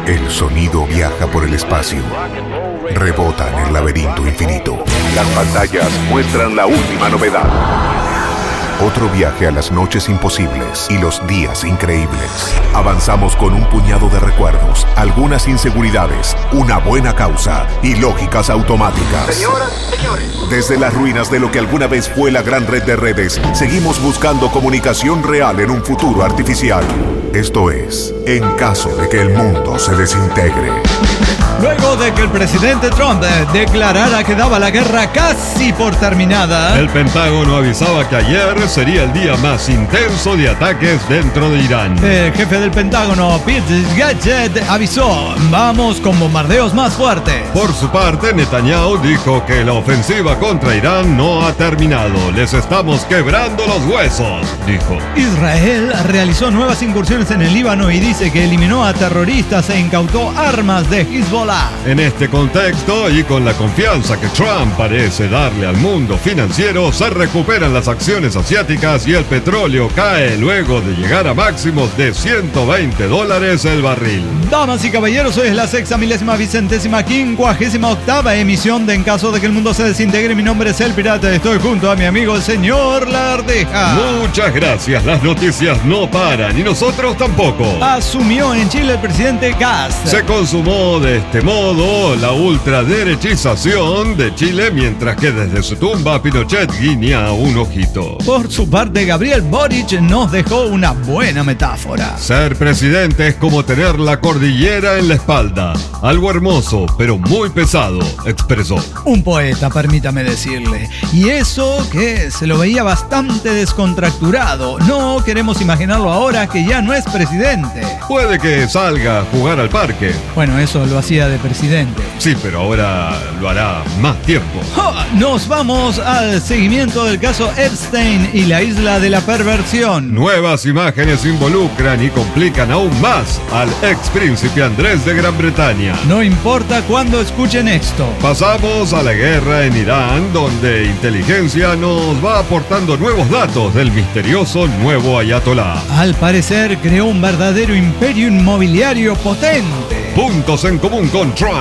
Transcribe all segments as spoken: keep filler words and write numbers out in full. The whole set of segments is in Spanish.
El sonido viaja por el espacio, rebota en el laberinto infinito. Las pantallas muestran la última novedad. Otro viaje a las noches imposibles y los días increíbles. Avanzamos con un puñado de recuerdos, algunas inseguridades, una buena causa y lógicas automáticas. Señoras, señores. Desde las ruinas de lo que alguna vez fue la gran red de redes, seguimos buscando comunicación real en un futuro artificial. Esto es, en caso de que el mundo se desintegre. Luego de que el presidente Trump declarara que daba la guerra casi por terminada, el Pentágono avisaba que ayer sería el día más intenso de ataques dentro de Irán. El jefe del Pentágono, Pete Hegseth, avisó: vamos con bombardeos más fuertes. Por su parte, Netanyahu dijo que la ofensiva contra Irán no ha terminado. Les estamos quebrando los huesos, dijo. Israel realizó nuevas incursiones en el Líbano y dice que eliminó a terroristas e incautó armas de Hezbollah. En este contexto y con la confianza que Trump parece darle al mundo financiero, se recuperan las acciones asiáticas y el petróleo cae luego de llegar a máximos de ciento veinte dólares el barril. Damas y caballeros, hoy es la sexta milésima vicentésima quincuagésima octava emisión de En caso de que el mundo se desintegre. Mi nombre es El Pirata, estoy junto a mi amigo el señor Lardeja. Muchas gracias, las noticias no paran y nosotros tampoco. Asumió en Chile el presidente Kast. Se consumó de este modo la ultraderechización de Chile, mientras que desde su tumba Pinochet guiña un ojito. Por su parte, Gabriel Boric nos dejó una buena metáfora. Ser presidente es como tener la cordillera en la espalda. Algo hermoso, pero muy pesado, expresó. Un poeta, permítame decirle. Y eso que se lo veía bastante descontracturado. No queremos imaginarlo ahora que ya no es presidente. Puede que salga a jugar al parque. Bueno, eso lo hacía de presidente. Sí, pero ahora lo hará más tiempo. ¡Oh! Nos vamos al seguimiento del caso Epstein y la isla de la perversión. Nuevas imágenes involucran y complican aún más al ex príncipe Andrés de Gran Bretaña. No importa cuándo escuchen esto. Pasamos a la guerra en Irán, donde inteligencia nos va aportando nuevos datos del misterioso nuevo ayatolá. Al parecer creó un verdadero imperio inmobiliario potente. Puntos en común con Trump.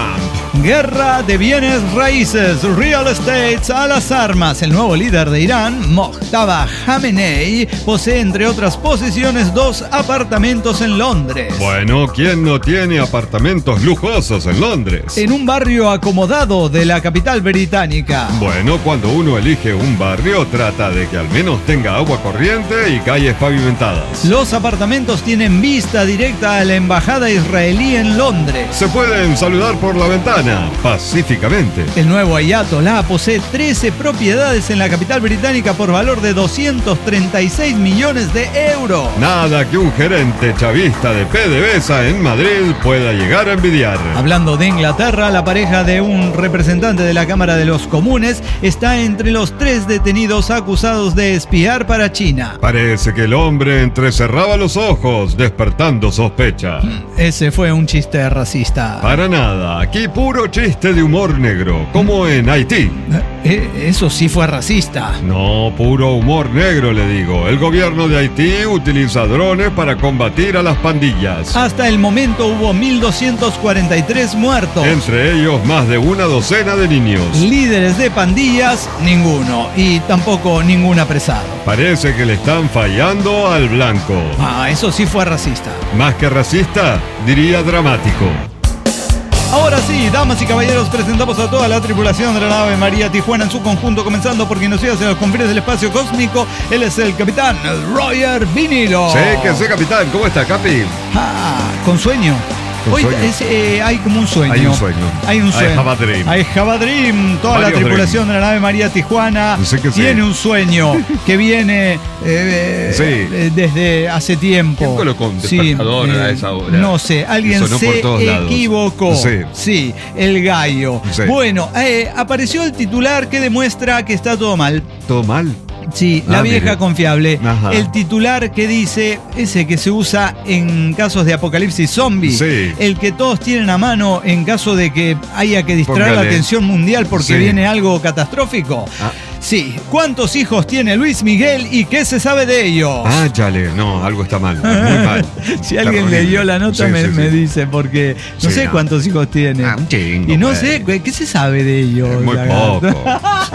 Guerra de bienes raíces, real estates a las armas. El nuevo líder de Irán, Mojtaba Khamenei, posee entre otras posesiones dos apartamentos en Londres. Bueno, ¿quién no tiene apartamentos lujosos en Londres? En un barrio acomodado de la capital británica. Bueno, cuando uno elige un barrio, trata de que al menos tenga agua corriente y calles pavimentadas. Los apartamentos tienen vista directa a la embajada israelí en Londres. Se pueden saludar por la ventana pacíficamente. El nuevo ayatolá posee trece propiedades en la capital británica por valor de doscientos treinta y seis millones de euros. Nada que un gerente chavista de PDVSA en Madrid pueda llegar a envidiar. Hablando de Inglaterra, la pareja de un representante de la Cámara de los Comunes está entre los tres detenidos acusados de espiar para China. Parece que el hombre entrecerraba los ojos, despertando sospecha. Ese fue un chiste racista. Para nada, aquí puro chiste de humor negro, como en Haití. Eh, eso sí fue racista. No, puro humor negro, le digo. El gobierno de Haití utiliza drones para combatir a las pandillas. Hasta el momento hubo mil doscientos cuarenta y tres muertos. Entre ellos más de una docena de niños. Líderes de pandillas, ninguno. Y tampoco ningún apresado. Parece que le están fallando al blanco. Ah, eso sí fue racista. Más que racista, diría dramático. Ahora sí, damas y caballeros, presentamos a toda la tripulación de la nave María Tijuana en su conjunto, comenzando por quien nos sigue hacia los confines del espacio cósmico. Él es el capitán Roger Vinilo. Sí, que sé, capitán. ¿Cómo está, capi? Ah, con sueño. ¿Con Hoy sueño? Es, eh, hay como un sueño. Hay un sueño. Hay un sueño. I have a dream. I have a dream. Toda Varios la tripulación dream. de la nave María Tijuana Yo sé que sí. tiene un sueño que viene eh, Sí. eh, desde hace tiempo. ¿Quién colocó un despertador a esa hora? No sé, alguien Y sonó se por todos lados. equivocó. Sí. Sí, el gallo. Sí. Bueno, eh, apareció el titular que demuestra que está todo mal. ¿Todo mal? Sí, la Ah, vieja mire. confiable. Ajá. El titular que dice, ese que se usa en casos de apocalipsis zombie. Sí. El que todos tienen a mano en caso de que haya que distraer Póngale. la atención mundial porque Sí. viene algo catastrófico. Ah. Sí. ¿Cuántos hijos tiene Luis Miguel y qué se sabe de ellos? Ah, chale, no, algo está mal, muy mal. Si Está alguien horrible. leyó la nota Sí, me, sí, me sí. dice, porque no Sí, sé no. cuántos hijos tiene. Ah, un chingo, y no pues. sé, ¿qué qué se sabe de ellos? Muy lagarto? poco.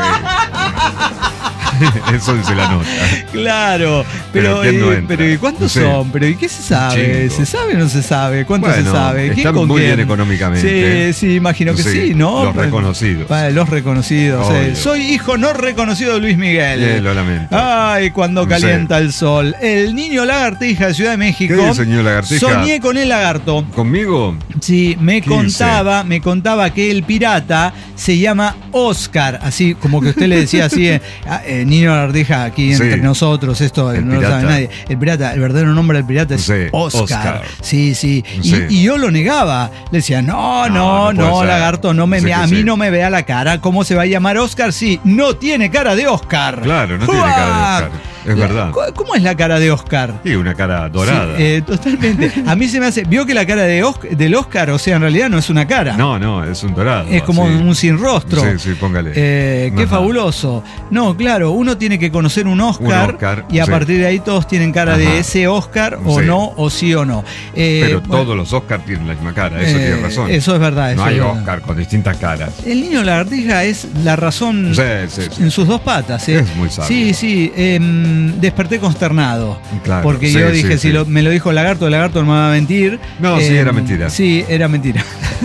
Sí. Eso dice la nota. Claro, Pero pero, ¿quién no eh, entra? pero ¿y cuántos Sí. son? ¿Pero y qué se sabe? Chingo. ¿Se sabe o no se sabe? ¿Cuánto Bueno, se sabe? ¿Quién están con muy quién? bien económicamente. Sí, sí, imagino que sí, Sí, ¿no? los Pues, reconocidos. pa- los reconocidos. Obvio. eh. Soy hijo no reconocido de Luis Miguel. Eh, lo lamento. Ay, cuando Sí. calienta el sol. El niño lagartija de Ciudad de México. ¿Qué dice, señor Lagartija? Soñé con el lagarto. ¿Conmigo? Sí, me ¿Qué contaba, me contaba que el pirata se llama Oscar, así como que usted le decía así, eh, ah, eh, niño lagartija, aquí Sí. entre nosotros, esto El no lo pirata. sabe nadie. El pirata, el verdadero nombre del pirata es Sí, Oscar. Oscar. Sí, sí. Y, Sí. y yo lo negaba. Le decía, no, No, no, no no, puede ser. lagarto, no me, Sí que a mí sí. no me vea la cara. ¿Cómo se va a llamar Oscar? Sí, no tiene cara de Oscar. Claro, no tiene cara de Oscar. Es La- verdad. ¿Cómo es la cara de Oscar? Sí, una cara dorada. Sí, eh, totalmente. A mí se me hace. Vio que la cara de Osc- del Oscar, o sea, en realidad no es una cara. No, no, es un dorado. Es como así. un sin rostro. Sí, sí, póngale. Eh, qué Ajá. fabuloso. No, claro, uno tiene que conocer un Oscar, Un Oscar, y a sí. partir de ahí todos tienen cara Ajá. de ese Oscar o Sí. no, o sí o no. Eh, Pero bueno, todos los Oscar tienen la misma cara, eso eh, tiene razón. Eso es verdad. No eso hay es verdad. Oscar con distintas caras. El niño lagartija es la razón Sí, sí, sí. en sus dos patas. ¿eh? Es muy sabio. Sí, sí. em, desperté consternado. Claro, porque sí, yo sí, dije, sí. si lo- me lo dijo el lagarto, el lagarto no me va a mentir. No, sí, era mentira. Sí, era mentira.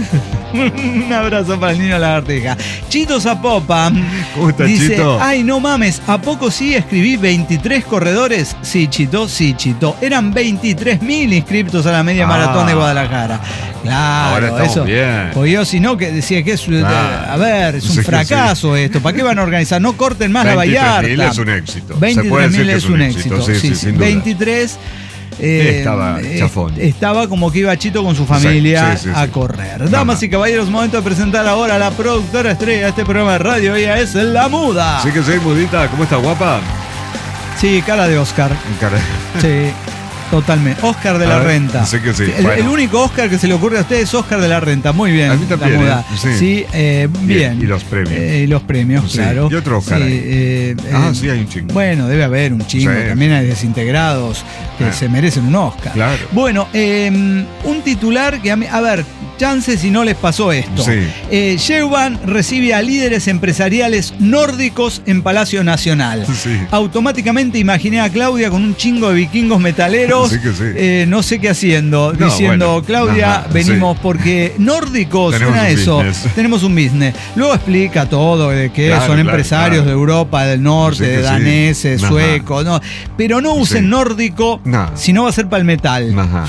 Un abrazo para el niño lagartija. Chito Zapopan ¿Cómo está, dice, Chito? ay, no mames, ¿a poco sí escribí veintitrés corredores? Sí, Chito, sí, Chito. Eran veintitrés mil inscriptos a la media Ah. maratón de Guadalajara. Claro, Ahora estamos eso. bien. Pues yo, si no, que decía que es, Claro. a ver, es un Sí que fracaso esto. ¿Para qué van a organizar? No corten más la veintitrés mil Vallarta. es un éxito. Se veintitrés puede decir mil que es un éxito. Sí, sí, sin duda. veintitrés. eh, Estaba eh, chafón. Estaba como que iba Chito con su familia Sí, sí, sí, a sí. correr. Damas Ajá. y caballeros, momento de presentar ahora a la productora estrella de este programa de radio. Ella es La Muda. Sí que sí, mudita. ¿Cómo está, guapa? Sí, cara de Oscar. Cara- Sí, totalmente. Oscar de A la ver, Renta. sí que sí. El, Bueno. el único Oscar que se le ocurre a usted es Oscar de la Renta. Muy bien. A mí también, La Muda. ¿eh? Sí. eh, bien. Y los premios. Eh, y los premios, Sí, claro. y otro Oscar Sí, ahí. eh, Ah, eh, sí, hay un chingo. Bueno, debe haber un chingo. Sí. También hay desintegrados que Ah. se merecen un Oscar. Claro. Bueno, eh, un titular que a mí. A ver, chance si no les pasó esto. Sí. Eh, Sheuban recibe a líderes empresariales nórdicos en Palacio Nacional. Sí. Automáticamente imaginé a Claudia con un chingo de vikingos metaleros. Sí que sí. eh, no sé qué haciendo. No, diciendo, bueno, Claudia, ajá, venimos sí. porque nórdicos Tenemos suena un eso. business. Tenemos un business. Luego explica todo de que Claro, son claro, empresarios claro. de Europa, del norte, Sí que de sí. daneses, Ajá. suecos. No. Pero no usen Sí. nórdico, No. si no va a ser para el metal. Ajá.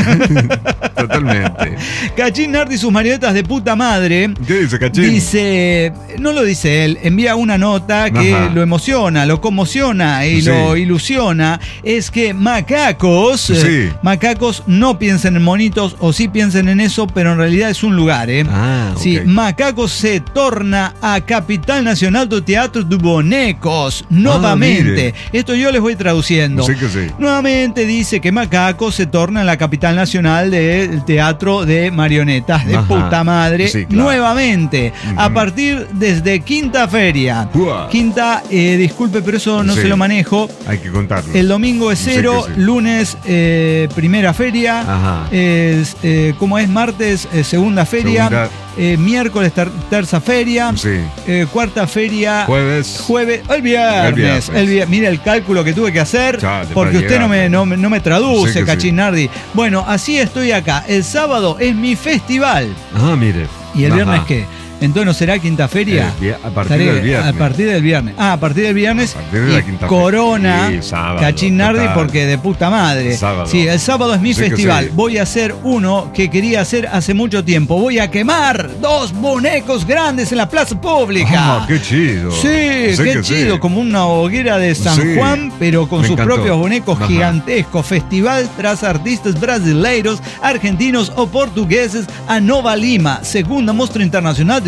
Totalmente. Cachín Nardi y sus marionetas de puta madre. ¿Qué dice, Cachín? Dice, no lo dice él, envía una nota que Ajá. lo emociona, lo conmociona y Sí. lo ilusiona. Es que macacos, eh, Sí. macacos no piensen en monitos o sí piensen en eso, pero en realidad es un lugar, ¿eh? Ah, Sí, ok. Macacos se torna a Capital Nacional do Teatro de Bonecos nuevamente. mire. Esto yo les voy traduciendo. Sí que sí. Nuevamente dice que Macacos se torna en la capital nacional del teatro de marionetas de Ajá. puta madre. Sí, claro. Nuevamente, Ujú. a partir desde Quinta Feria. Uah. Quinta, eh, disculpe, pero eso no Sí. se lo manejo. Hay que contarlo. El domingo es Sí cero, que sí. lunes eh, primera feria, Ajá. es, eh, ¿cómo es? Martes eh, segunda feria, Segunda. eh, miércoles ter- terza feria, Sí. eh, cuarta feria, Jueves. jueves, el viernes, El viernes. el vier- mira el cálculo que tuve que hacer Chale, porque para usted no me, llegar. no, me- no me traduce, Sí que Cachín sí. Nardi. Bueno, así estoy acá. El sábado es mi festival. Ah, mire. ¿Y el Ajá. viernes qué? Entonces no será quinta feria. El vie- a partir Estaré- del viernes. A partir del viernes. Ah, a partir del viernes. A partir de la y quinta Corona, feria. Sí, sábado, Cachín Nardi, total. porque de puta madre. Sábado. Sí, el sábado es mi Sí que festival. sí. Voy a hacer uno que quería hacer hace mucho tiempo. Voy a quemar dos bonecos grandes en la plaza pública. Ah, qué chido. Sí, Sí qué que chido, sí. como una hoguera de San Sí, Juan, pero con me sus encantó. propios bonecos Ajá. gigantescos. Festival tras artistas brasileiros, argentinos o portugueses a Nova Lima, segunda mostra internacional de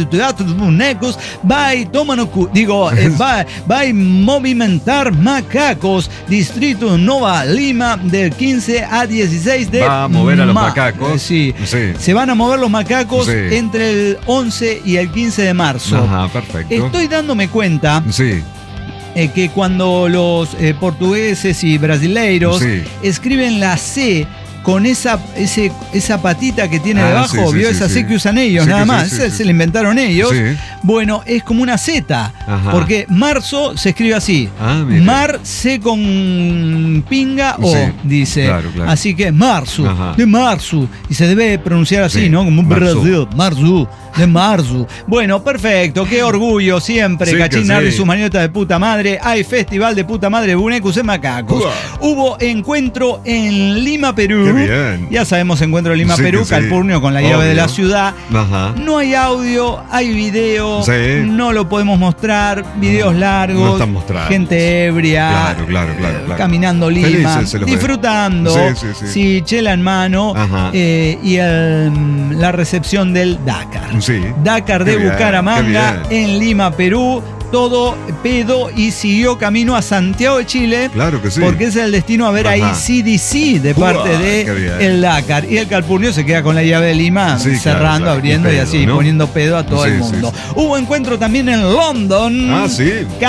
do Teatro dos Bonecos vai tomar no cu, digo, eh, vai, vai movimentar macacos, Distrito Nova Lima, del quince a dieciséis de Va a mover a los ma- macacos. eh, sí. Sí. Se van a mover los macacos Sí. entre el once y el quince de marzo. Ajá, perfecto. Estoy dándome cuenta Sí. eh, que cuando los eh, portugueses y brasileiros Sí. escriben la C con esa, ese, esa patita que tiene Ah, debajo, sí, sí, ¿vio? sí, esa sí. C que usan ellos, Sí, nada que sí, más. sí, se, sí. se la inventaron ellos. Sí. Bueno, es como una Z, Ajá. porque marzo se escribe así. Ah, mire. Mar, C con pinga o, Sí, dice. claro, claro. Así que marzo, Ajá. de marzo. Y se debe pronunciar así, Sí, ¿no? Como marzo. Brasil, marzo. De marzo. Bueno, perfecto. Qué orgullo siempre. Sí, que Cachinar sí. y sus maniotas de puta madre. Hay festival de puta madre Bunecus en Macacos. Uah. Hubo encuentro en Lima, Perú. Qué bien. Ya sabemos, encuentro en Lima, Sí, Perú. que sí. Calpurnio con la llave Obvio. de la ciudad. Ajá. No hay audio, hay video. Sí. No lo podemos mostrar. Videos largos. No están mostrados. Gente ebria. Claro, claro, claro, claro. Caminando Lima. Felices se los ve. Disfrutando. Sí, sí, sí. Sí, chela en mano. Ajá. eh, y el- la recepción del Dakar. Sí. Dakar Qué de bien, Bucaramanga qué bien. en Lima, Perú. Todo pedo y siguió camino a Santiago de Chile. Claro que sí. Porque es el destino a ver ahí Ajá. C D C de Uah, parte qué de bien. el Dakar. Y el Calpurnio se queda con la llave de Lima, Sí, cerrando, claro, claro. abriendo Y y, pedo, así, ¿no? poniendo pedo a todo Sí, el sí, mundo. sí. Hubo encuentro también en London, Ah, sí.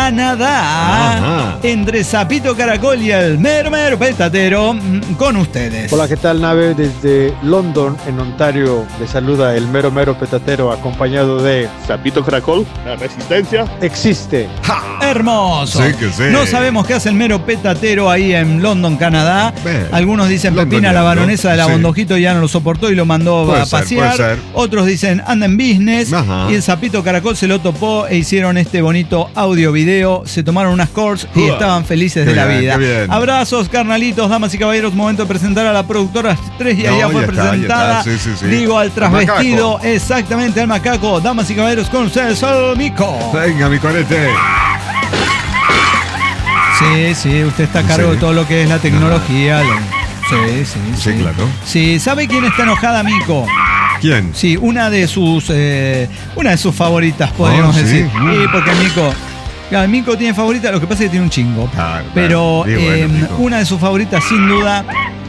Canadá, Ajá. entre Sapito Caracol y el mero mero petatero, mm, con ustedes. Hola, ¿qué tal, nave? Desde London, en Ontario, le saluda el mero mero petatero acompañado de Sapito Caracol, la resistencia. Existe. Hermoso. Sí que sí. No sabemos qué hace el mero petatero ahí en London, Canadá. Bien. Algunos dicen Pepina, la Londoniano. baronesa de la Sí. Bondojito, ya no lo soportó y lo mandó Puede a ser, pasear. puede ser. Otros dicen anda en business. Ajá. Y el Sapito Caracol se lo topó e hicieron este bonito audio video. Se tomaron unas calls y Uah. estaban felices Qué de la bien, vida. qué bien. Abrazos, carnalitos, damas y caballeros. Momento de presentar a la productora estrella. No, ya fue ya está, ya presentada. está. Sí, sí, sí. Digo, al Al trasvestido, macaco. exactamente al macaco. Damas y caballeros, con ustedes, el Mico. Venga, mi corete. Sí, sí, usted está a cargo Sí. de todo lo que es la tecnología. lo- Sí, sí, sí. Sí, claro. Sí, ¿sabe quién está enojada, Mico? ¿Quién? Sí, una de sus eh, una de sus favoritas, podríamos Ah, ¿sí? decir. Mm. Sí, porque Mico, claro, Mico tiene favorita, lo que pasa es que tiene un chingo. Claro, Pero claro. Y bueno, eh, Mico. una de sus favoritas, sin duda,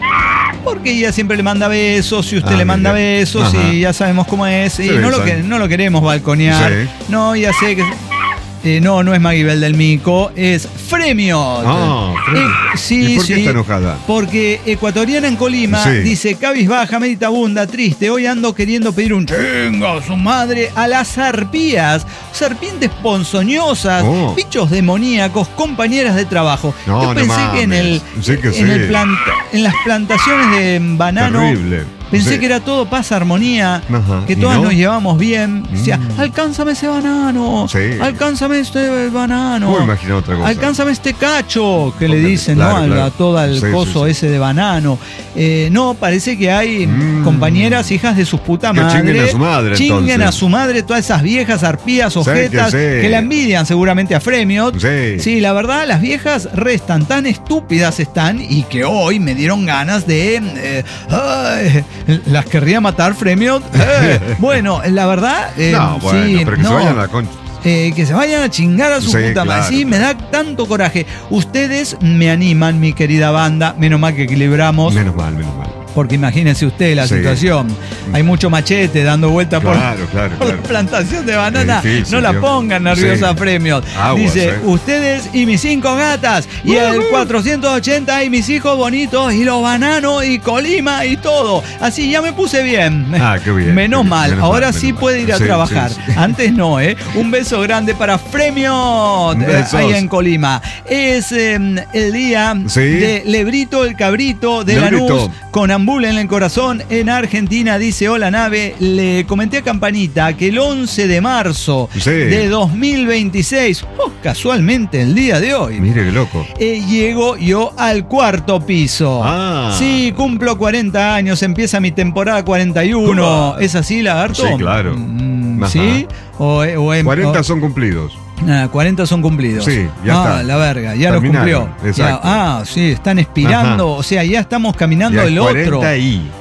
porque ella siempre le manda besos, si usted Ah, le manda mire. besos, Ajá. y ya sabemos cómo es, y Se no lo, besan. que, no lo queremos balconear. Sí. No, ya sé que... eh, no, no es Maguibel del Mico, es Fremiot. Ah, Fremiot. Eh, sí, ¿Y por qué sí, está enojada? Porque ecuatoriana en Colima Sí. dice cabizbaja, meditabunda, triste. Hoy ando queriendo pedir un chingo a su madre a las arpías, serpientes ponzoñosas, Oh. bichos demoníacos, compañeras de trabajo. No, Yo no pensé que en el, mames. Sí que en sí. el planta- en las plantaciones de banano. Terrible. Pensé Sí. que era todo paz, armonía, Ajá. que ¿Y todas no? nos llevamos bien. Decía, Mm. alcánzame ese banano, Sí. alcánzame este banano, ¿Cómo imaginar otra cosa? alcánzame este cacho, que le Porque- dicen, claro, ¿no? A la- claro. todo el Sí, sí, coso sí. ese de banano. Eh, no, parece que hay Mm. compañeras, hijas de sus putas Que madres. chinguen a su madre, Chinguen entonces. a su madre todas esas viejas arpías, Sí, ojetas, que que, sí. la envidian seguramente a Fremiot. Sí. Sí, la verdad, las viejas restan, tan estúpidas están y que hoy me dieron ganas de... eh, ay, las querría matar Fremiot. Eh, bueno, la verdad... eh, No, bueno, sí, pero que no, se vayan a la concha. eh, que se vayan a chingar a su Sí, puta madre. claro, Sí, me da tanto coraje. Ustedes me animan, mi querida banda. Menos mal que equilibramos. Menos mal, menos mal. Porque imagínense usted la Sí. situación. Hay mucho machete dando vuelta por, Claro, claro, por claro. la plantación de banana. Es difícil, no la Dios. pongan nerviosa, Sí. Premios. Aguas, Dice, eh. ustedes y mis cinco gatas. Y el cuatrocientos ochenta y mis hijos bonitos. Y los bananos y Colima y todo. Así ya me puse bien. Ah, qué bien, Menos qué bien, mal. menos Ahora mal, sí menos puede mal. ir a Sí, trabajar. sí, sí. Antes no, ¿eh? Un beso grande para Fremiot. eh, Besos. ahí en Colima. Es eh, el día Sí. de Lebrito el Cabrito de Lebrito. Lanús con Ambula en el corazón en Argentina. Dice, hola nave, le comenté a Campanita que el once de marzo Sí. de dos mil veintiséis, oh, casualmente el día de hoy, Mire qué loco. eh, llego yo al cuarto piso. Ah. Sí, cumplo cuarenta años, empieza mi temporada cuarenta y uno. Ah. ¿Es así, lagarto? Sí, claro. Mm, Ajá. ¿Sí? O, o em- cuarenta o- son cumplidos. Ah, cuarenta son cumplidos. Sí, ya ah, está. la verga, ya lo Terminaron, cumplió. exacto. Ya, ah, sí, están expirando, Ajá. o sea, ya estamos caminando Ya el es otro. cuarenta y.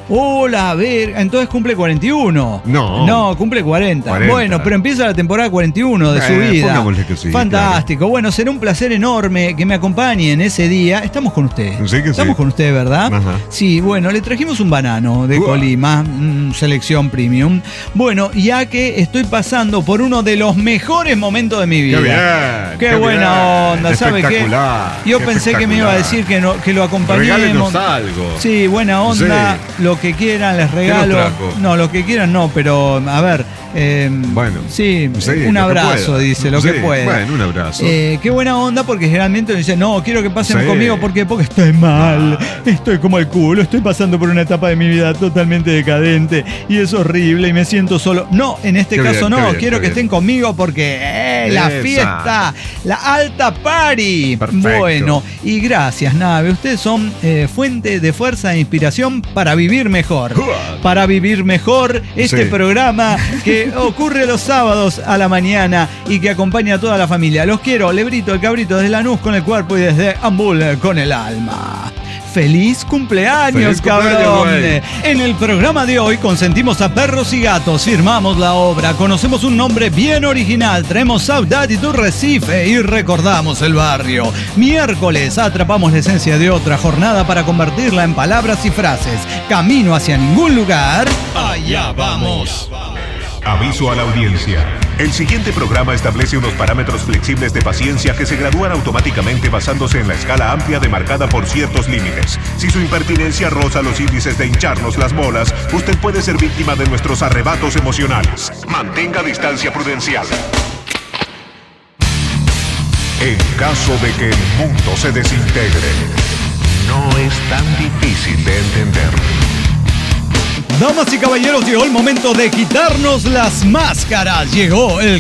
Hola, a ver, entonces cumple cuarenta y uno. No. No, cumple cuarenta. cuarenta. Bueno, pero empieza la temporada cuarenta y uno de Eh, su vida. pongámosle que sí, Fantástico. claro. Bueno, será un placer enorme que me acompañen ese día. Estamos con usted. Sí que sí. Estamos con usted, ¿verdad? Ajá. Sí, bueno, le trajimos un banano de Uah. Colima, mm, selección premium. Bueno, ya que estoy pasando por uno de los mejores momentos de mi vida. ¡Qué bien! Qué buena bien. onda, ¿sabe qué? Espectacular, Yo pensé que me iba a decir que, no, que lo acompañemos. Regálenos algo. Sí, buena onda, Sí. lo que quieran, les nos regalo. trajo? No, lo que quieran no, pero a ver. eh, Bueno. Sí, Sí, un lo que abrazo, pueda. dice, lo Sí, que pueda. bueno, un abrazo. Eh, qué buena onda, porque generalmente dicen, no, quiero que pasen Sí. conmigo porque, porque estoy mal, estoy como el culo, estoy pasando por una etapa de mi vida totalmente decadente y es horrible y me siento solo. No, en este Qué caso bien, no, qué bien, quiero qué que bien. estén conmigo porque eh, la Esa. fiesta, la alta party. Perfecto. Bueno, y gracias, Nave, ustedes son eh, fuente de fuerza e inspiración para vivir mejor. Uah. Para vivir mejor este Sí. programa que ocurre los sábados a la mañana y que acompaña a toda la familia. Los quiero, Lebrito, el cabrito, desde Lanús con el cuerpo y desde Ambul con el alma. ¡Feliz cumpleaños, ¡Feliz cumpleaños, cabrón! güey! En el programa de hoy consentimos a perros y gatos, firmamos la obra, conocemos un nombre bien original, traemos Saudade do Recife y recordamos el barrio. Miércoles atrapamos la esencia de otra jornada para convertirla en palabras y frases. Camino hacia ningún lugar. Allá vamos. Aviso a la audiencia. El siguiente programa establece unos parámetros flexibles de paciencia que se gradúan automáticamente basándose en la escala amplia demarcada por ciertos límites. Si su impertinencia roza los índices de hincharnos las bolas, usted puede ser víctima de nuestros arrebatos emocionales. Mantenga distancia prudencial. En caso de que el mundo se desintegre, no es tan difícil de entender. Damas y caballeros, llegó el momento de quitarnos las máscaras. Llegó el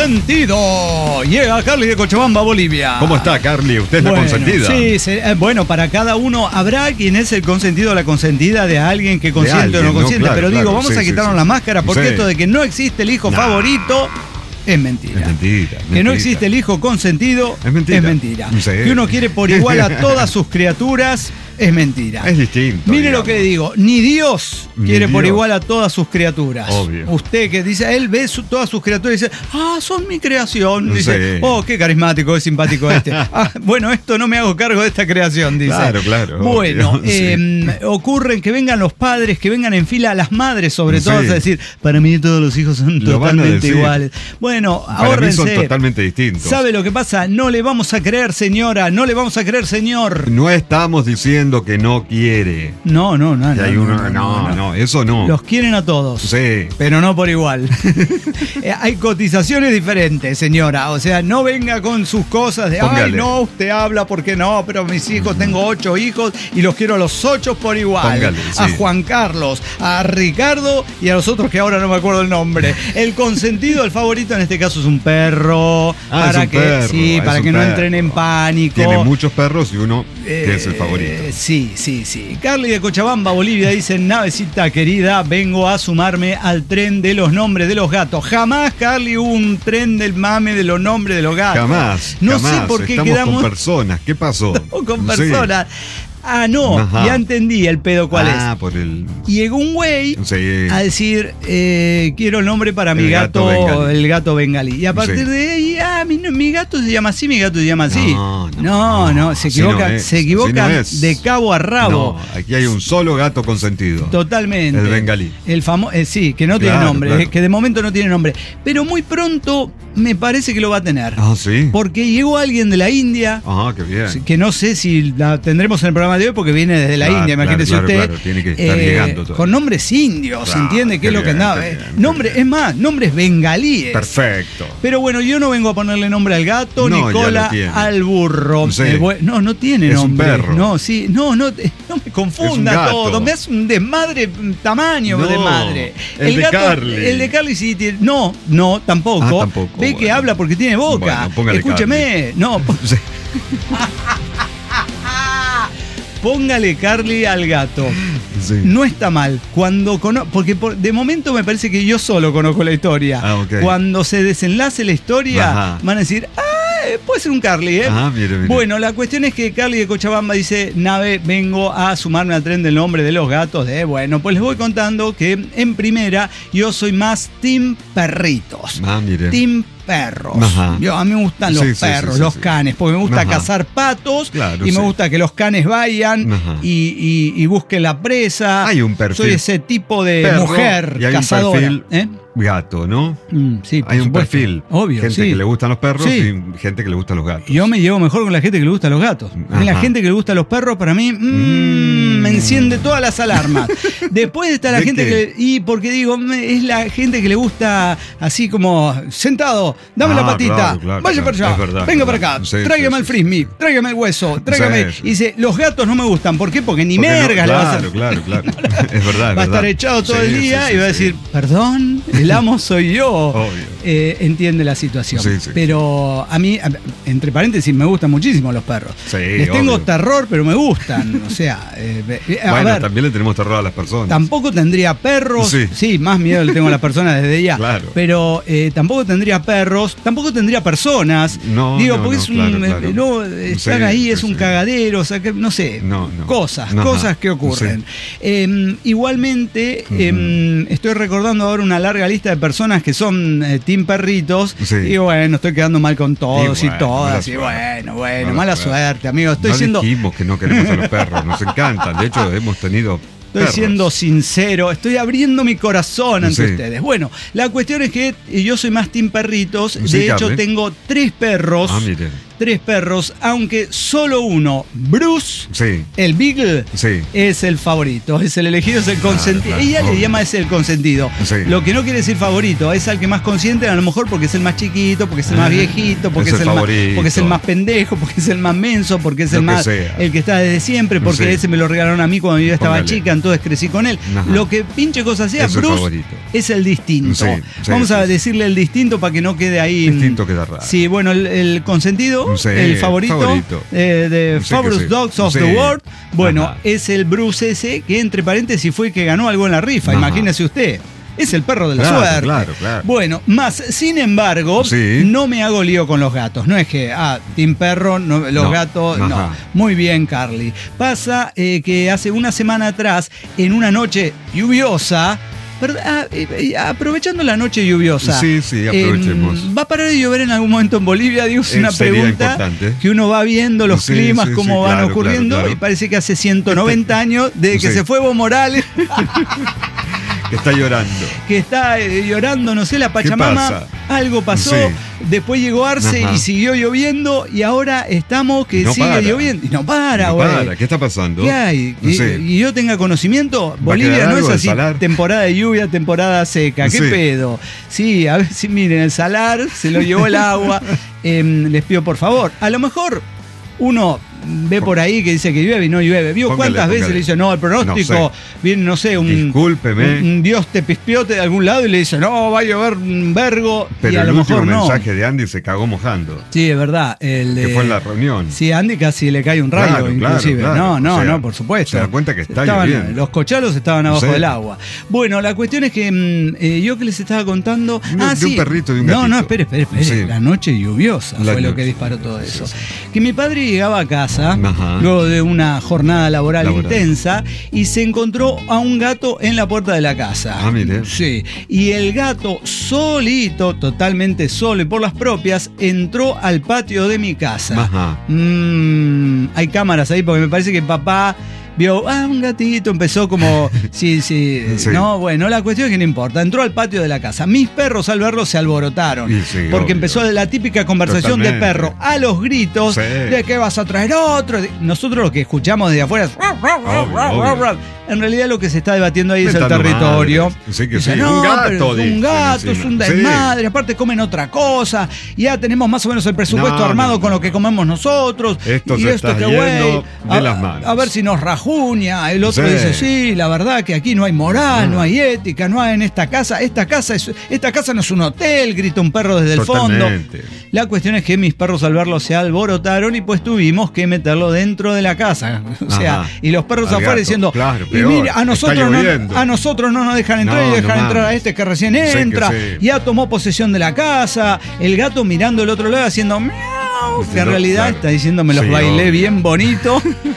consentido. Llega Carly de Cochabamba, Bolivia. ¿Cómo está, Carly? ¿Usted es Bueno, la consentida? Sí, se- eh, bueno, para cada uno habrá quien es el consentido o la consentida de alguien que consiente alguien, o no ¿no? consiente. Claro, pero digo, claro, vamos sí, a sí, quitarnos sí. la máscara porque Sí. esto de que no existe el hijo Nah. favorito es mentira. Es mentira, es Que no mentira. existe el hijo consentido Es mentira. es mentira. Sí. Que uno quiere por igual a todas sus criaturas es mentira. Es distinto. Mire digamos. lo que le digo, ni Dios Ni quiere por Dios. igual a todas sus criaturas. Obvio. Usted que dice, él ve su- todas sus criaturas y dice, ah, son mi creación. Dice, Sí. oh, qué carismático, qué simpático este. Ah, bueno, esto no me hago cargo de esta creación, dice. Claro, claro, Bueno, obvio, sí. eh, ocurren que vengan los padres, que vengan en fila las madres, sobre Sí. todo, a decir, para mí todos los hijos son Lo van a totalmente decir. iguales. Bueno, Para mí ahórrense. son totalmente distintos. ¿Sabe lo que pasa? No le vamos a creer, señora, no le vamos a creer, señor. No estamos diciendo que no quiere. No, no, no. Que no, hay no, uno- no, no, no. no, eso no. Los quieren a todos. Sí. Pero no por igual. Eh, Hay cotizaciones diferentes, señora. O sea, no venga con sus cosas de, ay, Póngale. no, usted habla porque no, pero mis hijos, tengo ocho hijos y los quiero a los ocho por igual. Póngale, A sí. Juan Carlos, a Ricardo y a los otros que ahora no me acuerdo el nombre. El consentido, el favorito en este caso es un perro. Ah, para es un que, perro, sí, es para un que no perro. entren en pánico. Tiene muchos perros y uno que es el Eh, favorito. Sí, sí, sí. Carly de Cochabamba, Bolivia, dice, navecita querida, vengo a sumarme al tren de los nombres de los gatos. Jamás, Carly, hubo un tren del mame de los nombres de los gatos. Jamás. No jamás. sé por qué Estamos quedamos con personas. ¿Qué pasó? con Sí. personas. Ah, no, Ajá. ya entendí el pedo cuál ah, es. por el. Llegó un güey Sí. a decir, eh, quiero el nombre para mi El gato, gato bengalí. el gato bengalí. Y a partir Sí. de ahí, ah, mi, mi gato se llama así, mi gato se llama así. No, no, no, no, se así no equivoca, es, se así equivocan no es. de cabo a rabo. No, aquí hay un solo gato consentido. Totalmente. El bengalí. El famoso, sí, que no tiene Claro, nombre, claro. eh, que de momento no tiene nombre. Pero muy pronto me parece que lo va a tener. Ah, sí. Porque llegó alguien de la India, Ah, qué bien. que no sé si la tendremos en el programa de hoy porque viene desde la Claro, India, imagínese claro, usted. claro, tiene que estar llegando todo. Con nombres indios, Claro, ¿entiende? ¿Qué qué es lo que bien, andaba? qué eh? bien, qué Nombre, bien. es más, nombres bengalíes. Perfecto. Pero bueno, yo no vengo a ponerle nombre al gato, No, ni ya cola lo tiene. al burro. Sí. Eh, bu- no, no tiene Es un nombre. perro. No, sí, no, no, te- no me confunda gato. todo. Me hace un desmadre, mm, tamaño No, de madre. el de Carly. El de Carly sí tiene. No, no, tampoco. Ah, tampoco, Ve que bueno. habla porque tiene boca. Bueno, póngale Escúcheme. No, po- Sí. póngale Carly al gato. Sí. No está mal. Cuando cono- porque por- de momento me parece que yo solo conozco la historia. Ah, ok. Cuando se desenlace la historia, Ajá. van a decir, ¡ay! eh, puede ser un Carly, ¿eh? Ah, mire, mire. Bueno, la cuestión es que Carly de Cochabamba dice, Nave, vengo a sumarme al tren del nombre de los gatos. De, bueno, pues les voy contando que en primera yo soy más team perritos. Ah, mire. Team perros. Ajá. Yo, a mí me gustan los Sí, sí, perros, sí, sí, los sí. canes, porque me gusta Ajá. cazar patos Claro, y me sí. gusta que los canes vayan Ajá. y, y, y busquen la presa. Hay un perfil Soy ese tipo de perro mujer y hay un cazadora. perfil ¿Eh? gato, ¿no? Mm, sí, por Hay un supuesto. perfil. Obvio, gente sí. que le gustan los perros Sí. y gente que le gustan los gatos. Yo me llevo mejor con la gente que le gusta los gatos. A mí la Ajá. gente que le gusta los perros, para mí, mm, Mm. me enciende todas las alarmas. Después está la ¿De gente qué? que... Y porque digo, me- es la gente que le gusta así como, sentado, dame Ah, la patita, claro, claro, vaya claro. para allá, Es verdad, venga es para verdad. acá, Sí, tráigame sí, el sí. frisbee, tráigame el hueso, tráigame... Sí, sí. Y dice, los gatos no me gustan. ¿Por qué? Porque ni Porque no- mergas le vas a hacer. Claro, claro, claro. Es verdad, es Va a estar verdad. echado todo Sí, el sí, día sí, y va a sí. decir, perdón, el amo soy yo. Obvio. Eh, entiende la situación. Sí, sí. Pero a mí, a- entre paréntesis, me gustan muchísimo los perros. Sí, Les tengo obvio. terror, pero me gustan. O sea, eh, eh, a Bueno, ver, también le tenemos terror a las personas. tampoco tendría perros. Sí. Sí. más miedo le tengo a las personas desde ya. Claro. Pero eh, tampoco tendría perros, tampoco tendría personas. No, Digo, no, porque no, es un. claro, eh, claro. no, estar Sí, ahí sí, es un sí. cagadero, o sea, que, no sé. No, no. Cosas, Ajá. cosas que ocurren. Eh, igualmente, Ujú. eh, estoy recordando ahora una larga lista de personas que son eh, team perritos. Sí. Y bueno, estoy quedando mal con todos Y y, bueno, todas. mala Y suerte. bueno, bueno, Mala mala suerte. suerte, amigo. Estoy no siendo. dijimos que no queremos a los perros, nos encantan. De hecho, hemos tenido Estoy perros. siendo sincero, estoy abriendo mi corazón ante Sí. ustedes. Bueno, la cuestión es que yo soy más team perritos. Sí, De hecho, Carly. tengo tres perros. Ah, mire. Tres perros, aunque solo uno, Bruce, Sí, el Beagle, sí. es el favorito, es el elegido, es el consentido. claro, Ella le obvio. llama ese el consentido. Sí. Lo que no quiere decir favorito, es al que más consienten, a lo mejor porque es el más chiquito, porque es el más Ah, viejito, porque es es, el el más, favorito. porque es el más pendejo, porque es el más menso, porque es Lo el que más sea. el que está desde siempre, porque Sí. ese me lo regalaron a mí cuando yo estaba Póngale. chica, entonces crecí con él. Ajá. Lo que pinche cosa sea, Es el Bruce favorito. es el distinto. Sí, sí, Vamos a sí, sí. decirle el distinto para que no quede ahí. Distinto queda raro. Sí, bueno, el, el consentido, Sí, el favorito, favorito. eh, de Sí que Fabulous sí. Dogs of Sí. the World, bueno, Ajá. es el Bruce ese que entre paréntesis fue el que ganó algo en la rifa, Ajá. imagínese usted. Es el perro de la Claro, suerte. claro, claro. Bueno, más, sin embargo, Sí. no me hago lío con los gatos. No es que, ah, team perro, no, los No, gatos, ajá. no. Muy bien, Carly. Pasa eh, que hace una semana atrás, en una noche lluviosa, Pero, ah, eh, eh, aprovechando la noche lluviosa. Sí, sí, aprovechemos. eh, ¿Va a parar de llover en algún momento en Bolivia? Digo, es Eh, una sería pregunta importante. que uno va viendo los Sí, climas, sí, cómo sí, van claro, ocurriendo, claro, claro. y parece que hace ciento noventa años, desde que Sí. se fue Evo Morales, Que está llorando. que está eh, llorando, no sé, la Pachamama, pasa? algo pasó, Sí. después llegó Arce Ajá. y siguió lloviendo, y ahora estamos que No sigue para. lloviendo, y no para, No güey. para, ¿qué está pasando? ¿Qué hay? No Y, sé. y yo tenga conocimiento, ¿Va a Bolivia quedar no es algo del así, salar? temporada de lluvia, temporada seca. ¿Qué Sí. pedo? Sí, a ver si miren, el salar se lo llevó el agua. Em, les pido por favor, a lo mejor uno ve por ahí que dice que llueve y no llueve. ¿Vio Póngale, cuántas veces póngale. le dice, no, el pronóstico, No sé. viene, no sé, un, Discúlpeme. un, un dios te pispiote de algún lado y le dice, no, va a llover un vergo, y Pero a el lo último mejor no. mensaje de Andy se cagó mojando. Sí, es verdad. El Que de- fue en la reunión. Sí, a Andy casi le cae un rayo, Claro, claro, inclusive. claro. No, no, O sea, no, por supuesto. se da cuenta que está Estaban- lloviendo. Los cochalos estaban abajo Sí. del agua. Bueno, la cuestión es que mm, eh, yo que les estaba contando. De- ah, de sí. un perrito y un No, gatito. no, espere, espere, espere. Sí. La noche lluviosa La fue lo noche. que disparó todo Sí, eso. sí. Que mi padre llegaba a casa, Ajá. luego de una jornada laboral, Laboral. intensa, y se encontró a un gato en la puerta de la casa. Ah, mire. Sí. Y el gato solito, totalmente solo y por las propias, entró al patio de mi casa. Ajá. Mm, hay cámaras ahí porque me parece que papá vio, ah, un gatito, empezó como, sí, sí, Sí. no, bueno, la cuestión es que no importa, entró al patio de la casa. Mis perros al verlo se alborotaron, Y sí, porque obvio. empezó la típica conversación de Totalmente. perro a los gritos, Sí. de que vas a traer otro. Nosotros lo que escuchamos desde afuera es, obvio. en realidad lo que se está debatiendo ahí es el Mentando territorio. madres. Sí que Dice, sí, "No, un gato", pero es un dicen gato, es un encima. Sí. desmadre, aparte comen otra cosa, ya tenemos más o menos el presupuesto No, armado no, con no. lo que comemos nosotros. Esto y se esto está que yendo güey, de a, las manos. a ver si nos rajuña. El otro Sí. dice, sí, la verdad que aquí no hay moral, Ah. no hay ética, no hay en esta casa, esta casa es, esta casa no es un hotel, grita un perro desde el fondo. Totalmente. La cuestión es que mis perros al verlo se alborotaron y pues tuvimos que meterlo dentro de la casa. O sea, Ajá. y los perros Al afuera gato, diciendo, claro, y peor, mira, a está nosotros, lloviendo". no, a nosotros no nos dejan entrar No, y no dejan mames. entrar a este que recién Sí que entra. sí. Ya tomó posesión de la casa, el gato mirando el otro lado haciendo miau, miau, Sí, que en no, realidad claro. está diciendo me los Sí, bailé obvio. bien bonito.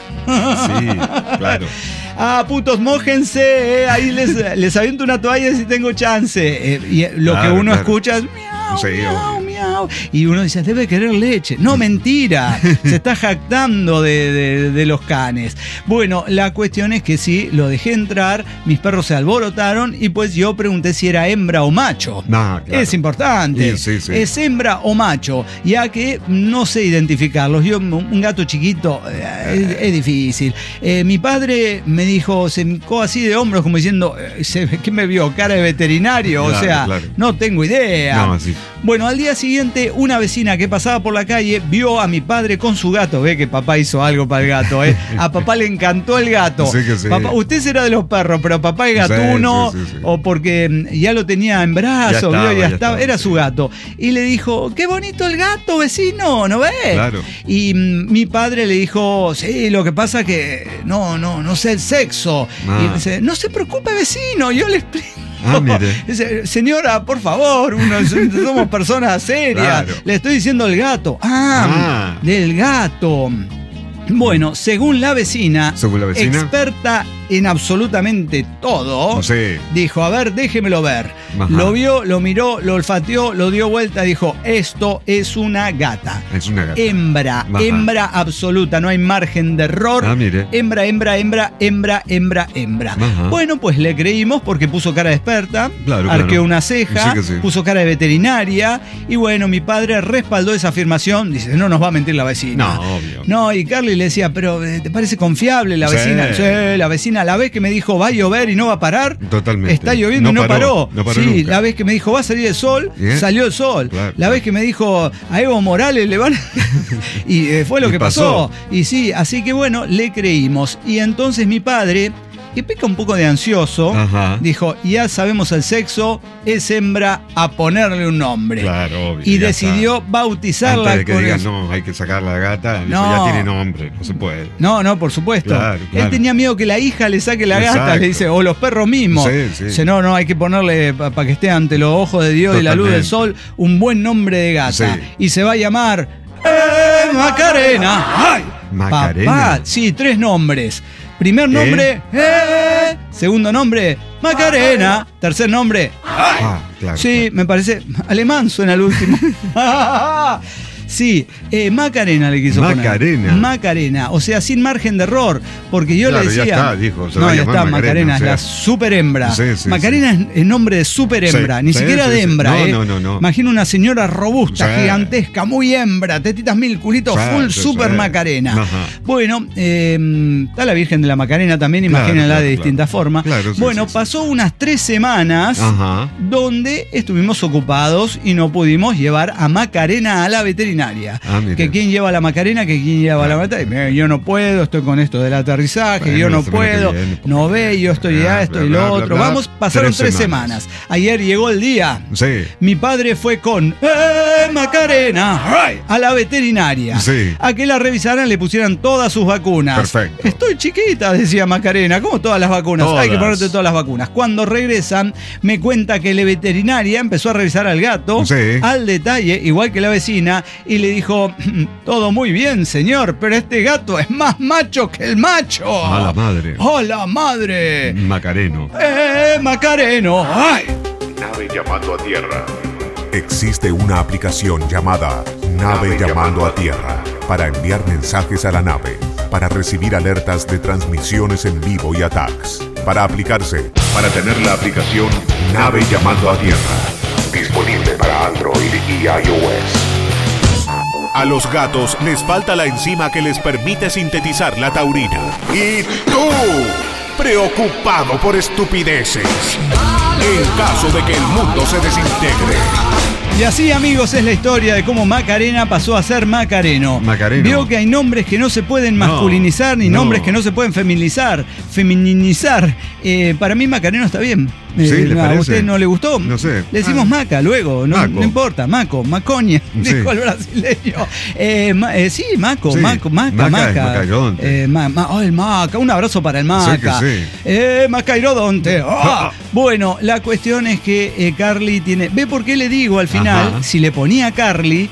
Sí, claro. Ah, putos, mójense, eh, ahí les, les aviento una toalla si tengo chance. Eh, y eh, lo Claro, que uno claro. escucha es miau, Sí, miau, obvio. miau. Y uno dice, debe querer leche. No, mentira. Se está jactando de, de- de los canes. Bueno, la cuestión es que sí, lo dejé entrar, mis perros se alborotaron y pues yo pregunté si era hembra o macho. No, claro. Es importante. Sí, sí, sí. ¿Es hembra o macho? Ya que no sé identificarlos. Yo, un gato chiquito, eh, es, es difícil. Eh, mi padre me dijo, se hincó así de hombros, como diciendo, eh, se- ¿qué me vio? ¿Cara de veterinario? o Claro, sea, claro. no tengo idea. No, sí. Bueno, al día siguiente, una vecina que pasaba por la calle vio a mi padre con su gato. Ve que papá hizo algo para el gato, ¿eh? A papá le encantó el gato. Sí que sí. Papá, usted será de los perros, pero papá es Sí, gatuno, sí, sí, sí. o porque mm, ya lo tenía en brazos, Ya vio, estaba, ya ya estaba, estaba, era sí. su gato. Y le dijo, qué bonito el gato, vecino, ¿no ves? Claro. Y mm, mi padre le dijo, sí, lo que pasa que no, no, no sé el sexo. Ah. Y dice, no se preocupe, vecino, yo le explico. Ah, mire. Dice, señora, por favor, uno, somos personas serias. Claro. Le estoy diciendo el gato. Ah, Ah. del gato. Bueno, según la vecina, Según la vecina. experta en absolutamente todo, Sí. dijo, a ver, déjemelo ver. Ajá. Lo vio, lo miró, lo olfateó, lo dio vuelta, dijo, esto es una gata. Es una gata. Hembra, Ajá. hembra absoluta, no hay margen de error. Ah, mire. Hembra, hembra, hembra, hembra, hembra, hembra. Ajá. Bueno, pues le creímos porque puso cara de experta, Claro, arqueó claro. una ceja, Sí que sí. puso cara de veterinaria y bueno, mi padre respaldó esa afirmación, dice, no nos va a mentir la vecina. No, obvio. No, y Carly le decía, pero eh, ¿te parece confiable la Sí. vecina? Sí, la vecina, la vez que me dijo va a llover y no va a parar. Totalmente. Está lloviendo No y no paró, paró. no paró sí, nunca. la vez que me dijo va a salir el sol, ¿Eh? salió el sol. Claro, la claro. vez que me dijo a Evo Morales le van a... y eh, fue lo Y que pasó. pasó. Y sí, así que bueno, le creímos. Y entonces mi padre, que peca un poco de ansioso, Ajá. dijo, ya sabemos el sexo, es hembra, a ponerle un nombre. Claro, obvio. Y ya decidió está. bautizarla Antes de que con digan, el- no, hay que sacar la gata, dijo, No. ya tiene nombre, no se puede. No, no, por supuesto. Claro, claro. Él tenía miedo que la hija le saque la gata, Exacto. le dice, o los perros mismos. Sí, sí. Dice, no, no, hay que ponerle, para que esté ante los ojos de Dios y la luz del sol, un buen nombre de gata. Sí. Y se va a llamar eh, Macarena. ¡Ay! Macarena. Papá, sí, tres nombres. Primer nombre, eh. Segundo nombre, Macarena. Tercer nombre, Ah, claro. sí, me parece. Alemán suena el último. Sí, eh, Macarena le quiso Macarena. poner. Macarena. O sea, sin margen de error. Porque yo Claro, le ya decía. está, dijo, se no, va a ya llamar está, Macarena, Macarena, o es sea. la super hembra. Sí, sí, Macarena es el nombre de super hembra, Sí, ni sí, siquiera sí, de sí. hembra, No, ¿eh? no, no, no. Imagina una señora robusta, Sí. gigantesca, muy hembra, tetitas mil, culito Sí, full, sí, super sí. Macarena. Ajá. Bueno, eh, está la Virgen de la Macarena también, Claro, imagínenla claro, de claro. distintas formas. Claro, sí, bueno, sí, sí. pasó unas tres semanas Ajá. donde estuvimos ocupados y no pudimos llevar a Macarena a la veterinaria. Ah, mira. que quién lleva la Macarena, que quién lleva la veterinaria. Yo no puedo, estoy con esto del aterrizaje, Bueno, yo la no semana que puedo, viene, no ve, yo estoy bla, ya, esto y bla, lo bla, otro. bla, bla. Vamos, pasaron tres, Tres semanas. semanas. Ayer llegó el día. Sí. Mi padre fue con ¡Eh, Macarena! ¡Ay! A la veterinaria. Sí. A que la revisaran, le pusieran todas sus vacunas. Perfecto. Estoy chiquita, decía Macarena. ¿Cómo todas las vacunas? Hay que Todas. ponerte todas las vacunas. Cuando regresan, me cuenta que la veterinaria empezó a revisar al gato Sí. al detalle, igual que la vecina, y le dijo: todo muy bien, señor, pero este gato es más macho que el macho. A la madre. ¡Oh, la madre! Macareno. ¡Eh, Macareno! ¡Ay! Nave llamando a tierra. Existe una aplicación llamada Nave Llamando a Tierra para enviar mensajes a la nave, para recibir alertas de transmisiones en vivo y ataques, para aplicarse Para tener la aplicación Nave Llamando a Tierra. disponible para Android y iOS. A los gatos les falta la enzima que les permite sintetizar la taurina. Y tú, preocupado por estupideces, en caso de que el mundo se desintegre. Y así, amigos, es la historia de cómo Macarena pasó a ser Macareno. Macareno. Vio que hay nombres que no se pueden No, masculinizar ni no. nombres que no se pueden feminizar, femininizar. Eh, para mí Macareno está bien. Eh, Sí, ¿le ¿A parece? usted no le gustó? No sé. Le decimos Ah. Maca luego, no, Maco. no importa. Maco, Macoña, Sí. dijo el brasileño. Eh, ma- eh, sí, Maco, Sí, Maco, Maca, Maca es Maca. Macarodonte. Eh, ma- ma- oh, el Maca, un abrazo para el Maca. Sí que sí. Eh, Macairodonte. Ah. Bueno, la cuestión es que eh, Carly tiene... ¿Ve por qué le digo al final? Ajá. Si le ponía Carly,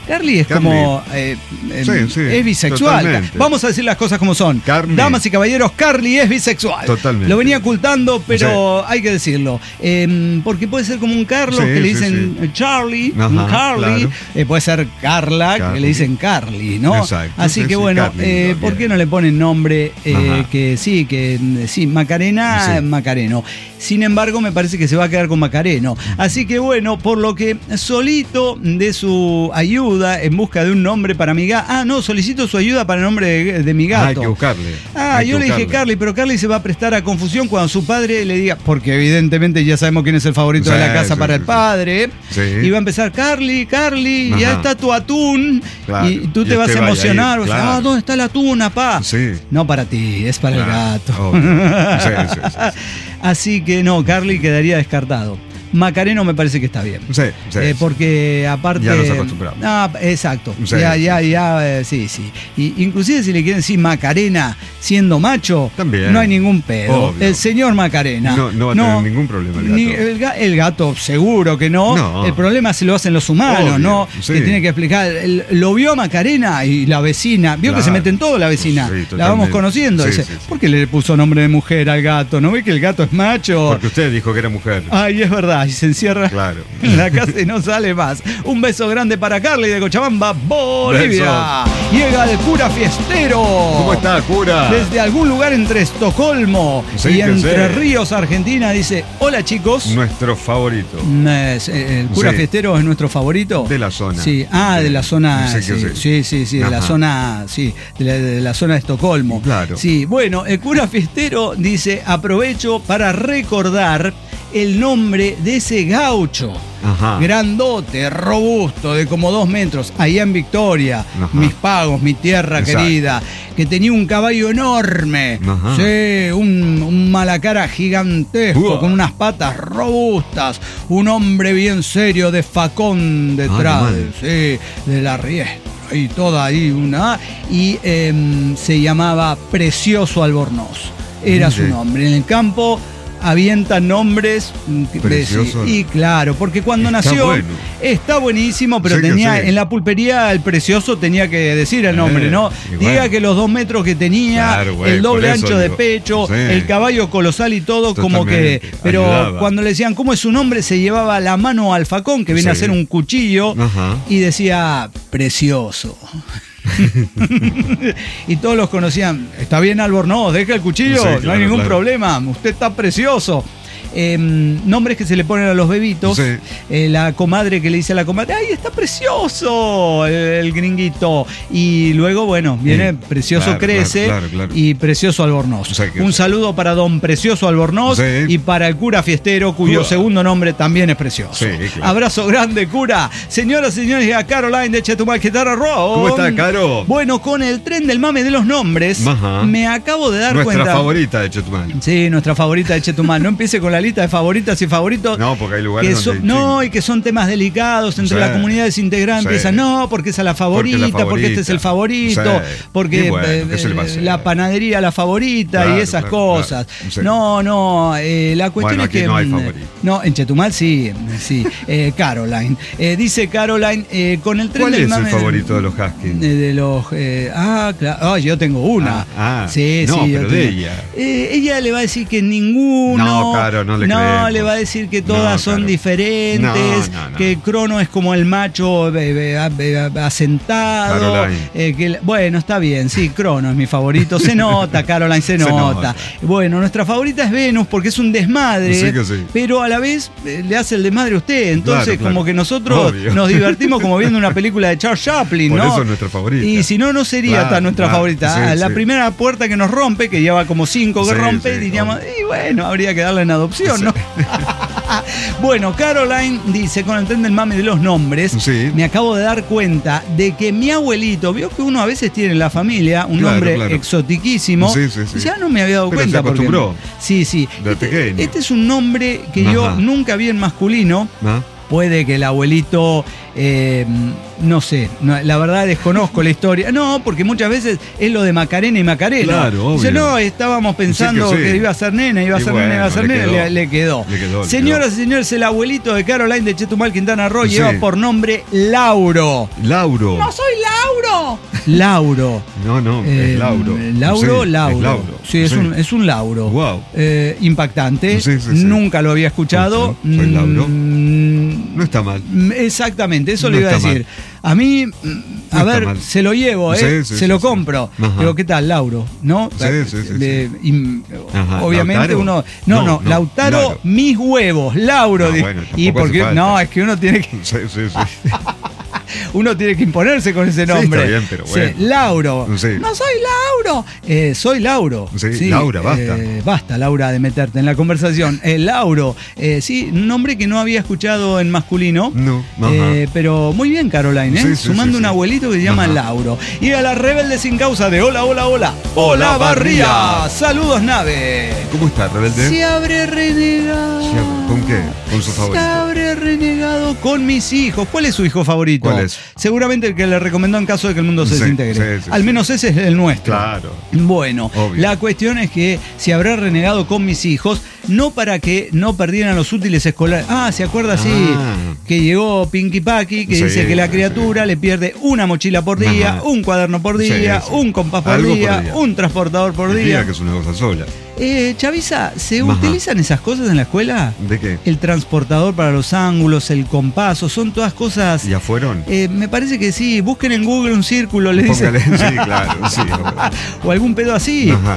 Carly es Carly. como... Eh, eh, Sí, sí, es bisexual. totalmente. Vamos a decir las cosas como son. Carly. Damas y caballeros, Carly es bisexual. Totalmente. Lo venía ocultando, pero hay que decirlo. Eh, porque puede ser como un Carlos Sí, que le sí, dicen sí. Charlie, Ajá, un Carly. claro. Eh, puede ser Carla, que Carly. le dicen Carly, ¿no? Exacto, Así sí, que sí, bueno, Carly, eh, no, ¿por bien. qué no le ponen nombre eh, Ajá. que sí, que sí, Macarena, Sí. Macareno? Sin embargo, me parece que se va a quedar con Macareno. Así que bueno, por lo que solito de su ayuda en busca de un nombre para mi gato. Ah, no, solicito su ayuda para el nombre de, de mi gato. Ah, hay que buscarle. Ah, Hay que yo le dije buscarle. Carly, pero Carly se va a prestar a confusión cuando su padre le diga, porque evidentemente ya sabemos quién es el favorito Sí, de la casa sí, para sí, el sí. padre. Sí. Y va a empezar, Carly, Carly, ya Ajá. está tu atún. Claro. Y tú Y te vas usted a vaya emocionar. ahí, vas a decir, claro. ah, ¿dónde está el atún, apá? Sí. No para ti, es para Claro, el gato. obvio. Sí, sí, sí, sí. Así que no, Carly quedaría descartado. Macareno me parece que está bien. Sí, sí, Eh, sí. porque aparte. Ya nos acostumbramos. Ah, exacto. Sí, ya, sí, ya, sí. ya, eh, sí, sí. Y inclusive si le quieren decir Macarena siendo macho, También. no hay ningún pedo. Obvio. El señor Macarena. No, no va a tener ningún problema el gato. ni el, ga- el gato, seguro que no. No. El problema se lo hacen los humanos, Obvio, ¿no? sí. Que tiene que explicar. El- lo vio a Macarena y la vecina. Vio que Claro. se meten todo la vecina. Sí, la vamos totalmente. conociendo. Sí, Dice, sí, sí. ¿por qué le puso nombre de mujer al gato? ¿No ve que el gato es macho? Porque usted dijo que era mujer. Ay, es verdad, y se encierra Claro. en la casa y no sale más. Un beso grande para Carly de Cochabamba, Bolivia. Llega el cura fiestero. ¿Cómo está, cura? Desde algún lugar entre Estocolmo Sí, y que Entre sé. Ríos, Argentina, dice, hola chicos. Nuestro favorito. Mm, es, eh, El cura Sí. fiestero es nuestro favorito. De la zona. Sí, ah, de la zona. Sí, Sí, que sí, sí. sí, sí, de la Ajá. zona, sí, de la, de la zona de Estocolmo. Claro. Sí, bueno, el cura fiestero dice, aprovecho para recordar el nombre de ese gaucho. Ajá. Grandote, robusto, de como dos metros, allá en Victoria, Ajá. mis pagos, mi tierra Exacto. querida, que tenía un caballo enorme, Ajá. sí, un, un malacara gigantesco, Uah. con unas patas robustas, un hombre bien serio de facón detrás, Ah, no, sí, de la riestra. Y toda ahí una. Y em, se llamaba Precioso Albornoz. Era su Mire. nombre. En el campo avientan nombres. mm, que- Precioso. Y claro, porque cuando Está nació. bueno. Está buenísimo, pero Sí que tenía. sí. En la pulpería, el Precioso tenía que decir el nombre, Eh, ¿no? y Diga bueno. que los dos metros que tenía, Claro, güey, el doble por eso ancho de digo. pecho, Sí. el caballo colosal y todo, como que. Totalmente, Pero ayudaba. cuando le decían cómo es su nombre, se llevaba la mano al facón, que viene a Sí. ser un cuchillo, Ajá. y decía Precioso. Y todos los conocían. Está bien, Albornoz, deja el cuchillo, Sí, no hay claro, ningún claro. problema. Usted está precioso. Eh, nombres que se le ponen a los bebitos. Sí. Eh, la comadre que le dice a la comadre, ¡ay, está precioso! El, el gringuito. Y luego, bueno, viene Sí, Precioso claro, crece claro, claro, claro. y Precioso Albornoz. O sea que- Un saludo para don Precioso Albornoz Sí. y para el cura fiestero, cuyo Cura. segundo nombre también es Precioso. Sí, claro. Abrazo grande, cura. Señoras y señores, a Caroline de Chetumal, Guitarra Rock. ¿Cómo está, Caro? Bueno, con el tren del mame de los nombres, Ajá. me acabo de dar Nuestra cuenta. favorita de Chetumal. Sí, nuestra favorita de Chetumal. No empiece con la lista de favoritas y favoritos. No, porque hay lugares que donde son, hay no, ching- y que son temas delicados entre Sí. las comunidades integrantes. Sí. Esa no, porque esa es la favorita, Porque es la porque este es el favorito, favorita. Sí. porque Y bueno, eh, ¿qué se le va a hacer? la panadería la favorita Claro, y esas claro, cosas. claro. Sí. No, no, eh, la cuestión Bueno, es aquí que. no hay mm, favorito. No, en Chetumal sí, sí. Eh, Caroline. Eh, dice Caroline, eh, con el tren ¿Cuál del es el mame- favorito de los Huskies? de, de los. eh, ah, claro. Ah, yo tengo una. Ah, ah. Sí, No, sí. yo pero de tengo. ella. Eh, ella le va a decir que ninguno. No, Caro, no le No, creemos. le va a decir que todas No, son Caro. diferentes. No, no, no. Que Crono es como el macho eh, eh, eh, asentado. Caroline. eh, que, bueno, está bien, sí, Crono es mi favorito. Se nota, Caroline, se, Se nota. nota. Bueno, nuestra favorita es Venus porque es un desmadre. Sí que sí. Pero a la vez eh, le hace el desmadre a usted. Entonces, Claro, claro. como que nosotros Obvio. nos divertimos como viendo una película de Charles Chaplin, Por ¿no? eso es nuestra favorita. Y si no, no sería Claro, tan nuestra claro. favorita. Sí, Ah, la sí. primera puerta que nos rompe, que lleva como cinco que Sí, rompe, sí, diríamos, obvio. y bueno, habría que darla en adopción, Sí. ¿no? Bueno, Caroline dice, con el tren del mame de los nombres, Sí. me acabo de dar cuenta de que mi abuelito, vio que uno a veces tiene en la familia un Claro, nombre claro. exotiquísimo. Sí, sí, sí. Ya no me había dado Pero cuenta. se porque- acostumbró. Sí, sí. De Este, pequeño. este es un nombre que yo Ajá. nunca vi en masculino. ¿Ah? puede que el abuelito, eh, no sé, no, la verdad desconozco la historia. No, porque muchas veces es lo de Macarena y Macarena. Claro, obvio. Dice, no, estábamos pensando Sí que sí. que iba a ser nena, iba a Y ser bueno, nena, iba a ser le nena, quedó. le, le quedó. Le quedó, le Señoras quedó. y señores, el abuelito de Caroline de Chetumal, Quintana Roo, Sí. lleva por nombre Lauro. Lauro. ¡No soy Lauro! Lauro. No, no, Eh, es Lauro. Lauro, Sí, Lauro. es Lauro. Sí, es, Sí. Un, es un Lauro. Wow. Eh, impactante. Sí, sí, sí. Nunca lo había escuchado. Sí, soy Lauro. Mm, No está mal. Exactamente, eso No le iba a está decir. A mí, mm, a está ver, mal. se lo llevo, ¿eh? Sí, sí, se sí, lo sí. compro. Ajá. Digo, ¿qué tal, Lauro? ¿No? Sí, sí, sí, De- y- Ajá, obviamente ¿Lautaro? uno. No, no, No, no, Lautaro, Lauro. mis huevos, Lauro. No, di- bueno, y tampoco hace porque. falta. No, es que uno tiene que. Sí, sí, sí. Uno tiene que imponerse con ese Sí, nombre. está bien, pero Sí, bueno. Lauro. Sí. No soy Lauro. Eh, soy Lauro. Sí, Laura, basta. eh, basta, Laura, de meterte en la conversación. Eh, Lauro. Eh, sí, un nombre que no había escuchado en masculino. No, ajá. Eh, pero muy bien, Caroline, ¿eh? Sí, sí, Sumando sí, un sí. abuelito que se llama Ajá. Lauro. Y a la rebelde sin causa de hola, hola, hola. Hola, Hola, Barría. Barría. Saludos, nave. ¿Cómo está, rebelde? Se abre renegado. Sí, ¿con qué? Con su Se favorito. abre renegado con mis hijos. ¿Cuál es su hijo favorito? ¿Cuál es? Seguramente el que le recomendó en caso de que el mundo se Sí, desintegre. sí, sí, Al sí. menos ese es el nuestro. Claro. Bueno, Obvio. la cuestión es que se habrá renegado con mis hijos, no para que no perdieran los útiles escolares. Ah, ¿se acuerda? Sí, Ah. que llegó Pinky Paki, que Sí, dice que la sí, criatura sí. le pierde una mochila por día, Ajá. un cuaderno por día, Sí, sí. un compás por Algo por día, día. un transportador por Diga día. que es una cosa sola. Eh, Chavisa, ¿se Ajá. utilizan esas cosas en la escuela? ¿De qué? El transportador para los ángulos, el compás, o son todas cosas. ¿Ya fueron? Eh, me parece que sí. Busquen en Google un círculo, le dicen. Póngale, sí, claro, sí. O algún pedo así. Ajá.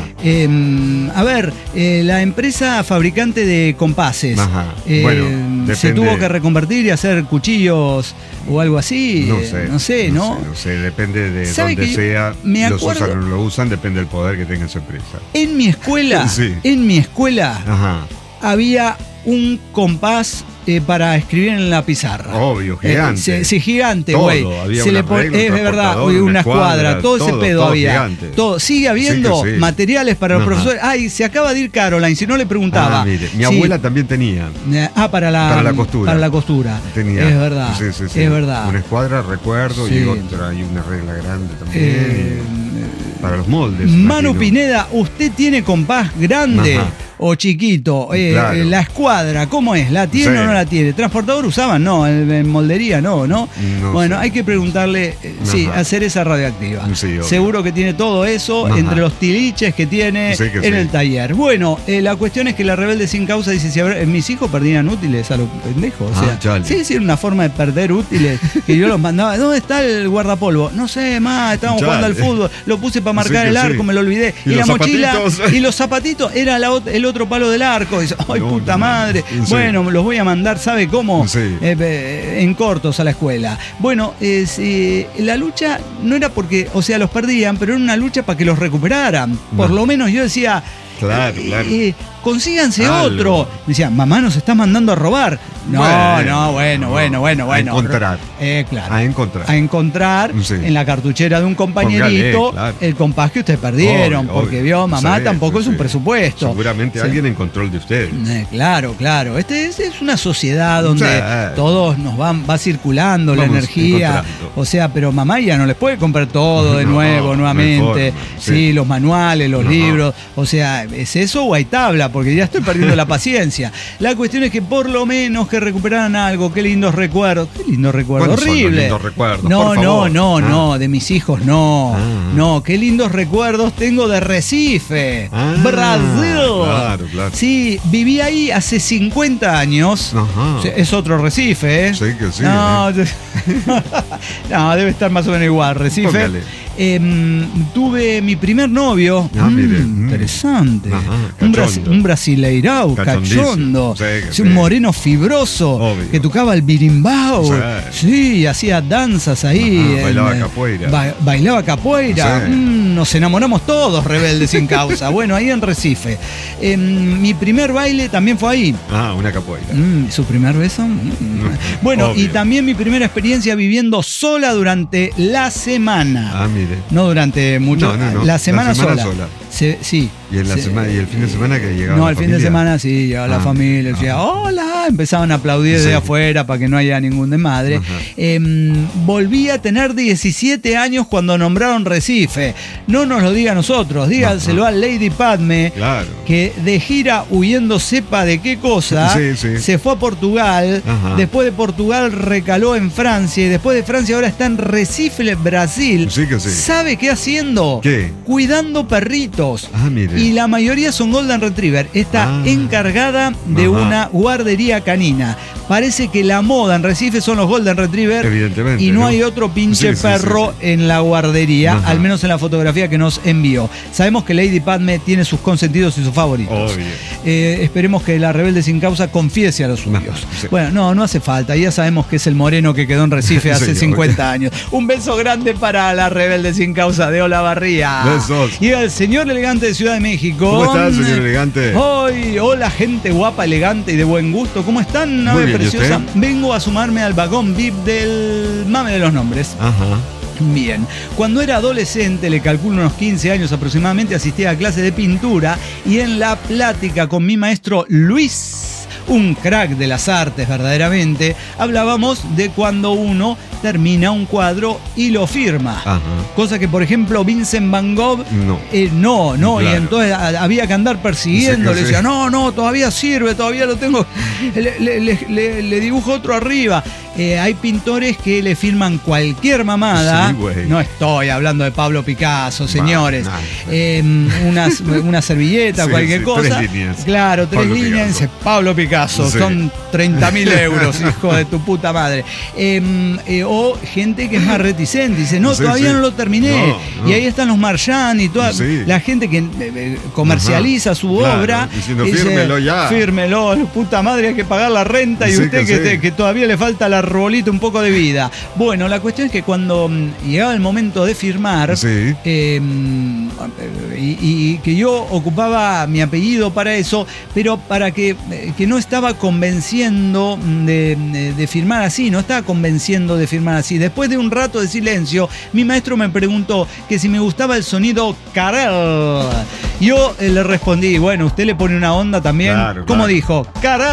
Eh, a ver, eh, la empresa fabricante de compases Ajá. eh, Bueno, se depende. tuvo que reconvertir y hacer cuchillos o algo así. No eh, sé. No sé, ¿no? sé, no sé, depende de ¿Sabe dónde que yo sea. me los acuerdo- usan o no lo usan, depende del poder que tenga esa empresa. En mi escuela, Sí. en mi escuela Ajá. había un compás eh, para escribir en la pizarra. Obvio, gigante. Eh, sí, sí, gigante, Todo, güey. había Se una le pone- regla, un es verdad, transportador, oye, una una escuadra, escuadra, todo ese todo, pedo todo había. gigante. Todo. Sigue habiendo Sí que sí. materiales para los Ajá. profesores. Ay, se acaba de ir Caroline, si no le preguntaba. Ah, mire, mi Sí. abuela también tenía. Eh, Ah, para la, Para la costura. Para la costura. Tenía. Es verdad. Sí, sí, sí. Es verdad. Una escuadra, recuerdo, Sí. y otra, y una regla grande también. Eh, y para los moldes. Manu imagino. Pineda, ¿usted tiene compás grande Ajá. o chiquito? Eh, Claro. La escuadra, ¿cómo es? ¿La tiene Sí. o no la tiene? ¿Transportador usaban? No, en, en moldería no, ¿no? No bueno, sé. hay que preguntarle, eh, sí, Ajá. hacer esa radioactiva. Sí, obvio. Seguro que tiene todo eso Ajá. entre los tiliches que tiene Sí que en sí. el taller. Bueno, eh, la cuestión es que la rebelde sin causa dice, si habrá- mis hijos perdían útiles a los pendejos. O Ah, sea, chale. sí, sí, era una forma de perder útiles que yo los mandaba. ¿Dónde está el guardapolvo? No sé, más, estábamos Chale. jugando al fútbol. Lo puse para marcar Sí que el arco, sí. me lo olvidé. ¿Y Y, la los mochila zapatitos? y los zapatitos era la ot- el otro palo del arco. Y dice, ay, No, puta no, madre. sí. Bueno, los voy a mandar, ¿sabe cómo? Sí. Eh, eh, en cortos a la escuela. Bueno, es, eh, la lucha no era porque, o sea, los perdían, pero era una lucha para que los recuperaran. Por No. lo menos yo decía, Claro, eh, claro. eh, consíganse Algo. otro. Me decía, mamá nos está mandando a robar. No, Bueno, no, bueno, no. bueno, bueno, A bueno. encontrar. Eh, claro. A encontrar. A encontrar Sí. en la cartuchera de un compañerito Póngale, claro. el compás que ustedes perdieron, Obvio, porque obvio. vio, mamá Sí, tampoco sí, es un sí. presupuesto. Seguramente Sí. alguien encontró el de ustedes. Eh, claro, claro. Este es, es una sociedad donde Sí. todos nos van, va circulando la Vamos energía. encontrando. O sea, pero mamá ya no les puede comprar todo de No, nuevo, no hay nuevamente. forma, sí. sí. los manuales, los No. libros. O sea, ¿es eso o hay tabla? Porque ya estoy perdiendo la paciencia. La cuestión es que por lo menos que recuperaran algo. Qué lindos recuerdos. Qué lindos recuerdos. ¿Cuáles son los Horrible. lindos recuerdos? No, Por no, favor. no, Ah. no. De mis hijos no. Ah. No, qué lindos recuerdos tengo de Recife. Ah, Brasil. claro, claro. Sí, viví ahí hace cincuenta años. Ajá. Sí, es otro Recife, ¿eh? Sí que sí, No, no, debe estar más o menos igual, Recife. Póngale. Em, tuve mi primer novio. Ah, Mm, mire, mm. Interesante. Ajá, un, brasi- cachondo. un brasileirao, Cachondísimo. cachondo. Sí, que Sí, un sí. moreno fibroso Obvio. que tocaba el birimbao. Sí. Sí, hacía danzas ahí. Ajá, en- bailaba capoeira. ba- bailaba capoeira. Sí. Mm, nos enamoramos todos, rebeldes sin causa. Bueno, ahí en Recife. Em, mi primer baile también fue ahí. Ah, una capoeira. Mm, ¿Su primer beso? Mm. Bueno, Obvio. y también mi primera experiencia viviendo sola durante la semana. Ah, mire. No durante mucho, No, no, no. la semana, La semana sola. sola. Se, sí. ¿Y, en la se, semana, ¿Y el fin de semana que llegaba No, la el familia? fin de semana sí, llegaba ah, la familia, decía, ah, hola, empezaban a aplaudir sí. de afuera para que no haya ningún desmadre. Eh, volví a tener diecisiete años cuando nombraron Recife. No nos lo diga a nosotros, díganselo Ajá. a Lady Padme, claro. que de gira huyendo sepa de qué cosa, sí, sí. se fue a Portugal, Ajá. después de Portugal recaló en Francia y después de Francia ahora está en Recife, Brasil. Sí que sí. ¿Sabe qué haciendo? ¿Qué? Cuidando perritos. Ah, mire. Y la mayoría son Golden Retriever. Está ah. encargada de Ajá. una guardería canina. Parece que la moda en Recife son los Golden Retriever. Evidentemente. Y no, ¿no? hay otro pinche sí, perro sí, sí, sí. en la guardería, Ajá. al menos en la fotografía que nos envió. Sabemos que Lady Padme tiene sus consentidos y sus favoritos. Obvio. Eh, esperemos que la Rebelde Sin Causa confiese a los suyos. No, sí. Bueno, no, no hace falta. Ya sabemos que es el moreno que quedó en Recife hace sí, cincuenta años. Un beso grande para la Rebelde Sin Causa de Olavarría. Besos. Y el señor elegante de Ciudad de México. ¿Cómo estás, señor elegante? Hoy, hola, gente guapa, elegante y de buen gusto. ¿Cómo están? Nave preciosa. Vengo a sumarme al vagón V I P del mame de los nombres. Ajá. Bien, cuando era adolescente, le calculo unos quince años aproximadamente, asistía a clases de pintura y en la plática con mi maestro Luis, un crack de las artes verdaderamente, hablábamos de cuando uno termina un cuadro y lo firma. Ajá. Cosa que, por ejemplo, Vincent Van Gogh no, eh, no, no claro. y entonces a, había que andar persiguiendo, sí, le decía, sí. no, no, todavía sirve, todavía lo tengo, le, le, le, le dibujo otro arriba. Eh, hay pintores que le firman cualquier mamada. Sí, no estoy hablando de Pablo Picasso, señores. Nah, nah. Eh, una, una servilleta, sí, cualquier sí, cosa. Tres líneas. Claro, tres Pablo líneas. Picasso. Dice Pablo Picasso. Sí. Son treinta mil euros, hijo de tu puta madre. Eh, eh, o gente que es más reticente. Dice, no, sí, todavía sí. no lo terminé. No, no. Y ahí están los Marchand y toda sí. la gente que eh, comercializa Ajá. su claro. obra. Diciendo, dice, fírmelo ya. Fírmelo, puta madre, hay que pagar la renta. Y sí, usted que, que, sí. que todavía le falta la arbolito un poco de vida. Bueno, la cuestión es que cuando llegaba el momento de firmar sí. eh, y, y que yo ocupaba mi apellido para eso, pero para que, que no estaba convenciendo de, de, de firmar así, no estaba convenciendo de firmar así. Después de un rato de silencio, mi maestro me preguntó que si me gustaba el sonido Karel. Yo eh, le respondí, bueno, usted le pone una onda también. Claro, ¿Cómo claro. dijo?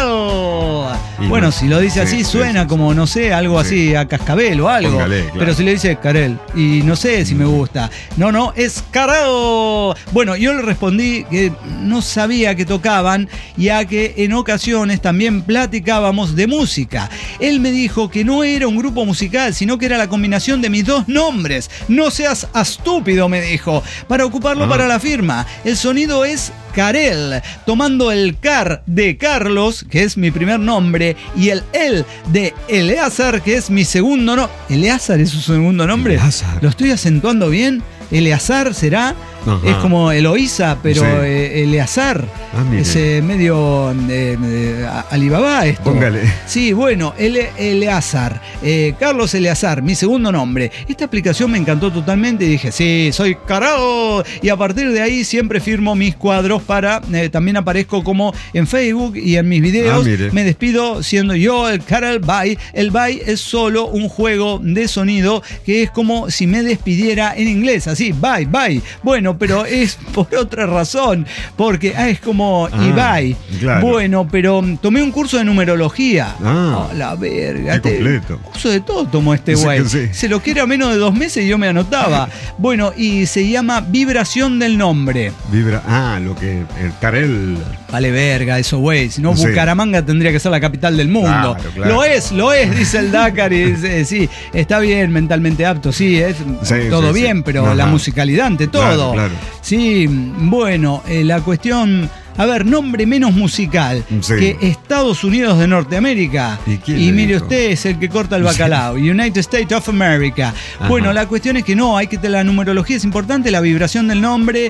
Karel. Y bueno, no, si lo dice sí, así, suena sí, como, no sé, algo sí. así a cascabel o algo. Póngale, claro. Pero si le dice Karel, y no sé si me gusta. No, no, es Karel. Bueno, yo le respondí que no sabía que tocaban, ya que en ocasiones también platicábamos de música. Él me dijo que no era un grupo musical, sino que era la combinación de mis dos nombres. No seas estúpido, me dijo, para ocuparlo ah. para la firma. El sonido es Karel, tomando el Car de Carlos, que es mi primer nombre, y el El de Eleazar, que es mi segundo nombre. ¿Eleazar es su segundo nombre? Eleazar. ¿Lo estoy acentuando bien? ¿Eleazar será? Ajá. Es como Eloísa, pero sí. eh, Eleazar. Ah, es eh, medio eh, eh, Alibaba esto. Póngale. Sí, bueno, Ele, Eleazar. Eh, Carlos Eleazar, mi segundo nombre. Esta aplicación me encantó totalmente y dije, sí, soy Karel. Y a partir de ahí siempre firmo mis cuadros para... Eh, también aparezco como en Facebook y en mis videos. Ah, me despido siendo yo el Karel Bye. El Bye es solo un juego de sonido que es como si me despidiera en inglés. Así, bye, bye. Bueno, pero es por otra razón, porque ah, es como ah, Ibai. Claro. Bueno, pero tomé un curso de numerología. Ah, oh, la verga. Qué completo. Curso de todo tomó este güey. Sí, sí. Se lo quiere a menos de dos meses y yo me anotaba. Bueno, y se llama vibración del nombre. Vibra, ah, lo que el Karel. Vale verga eso, güey. Si no, sí. Bucaramanga tendría que ser la capital del mundo. Claro, claro. Lo es, lo es, dice el Dakar. Y dice, sí, está bien, mentalmente apto, sí, es sí, todo sí, bien, sí. pero Ajá. la musicalalidad ante todo. Claro, claro. Sí, bueno, eh, la cuestión... A ver, nombre menos musical sí. que Estados Unidos de Norteamérica. Y, y mire dijo? Usted, es el que corta el bacalao. Sí. United States of America. Ajá. Bueno, la cuestión es que no, hay que la numerología es importante, la vibración del nombre.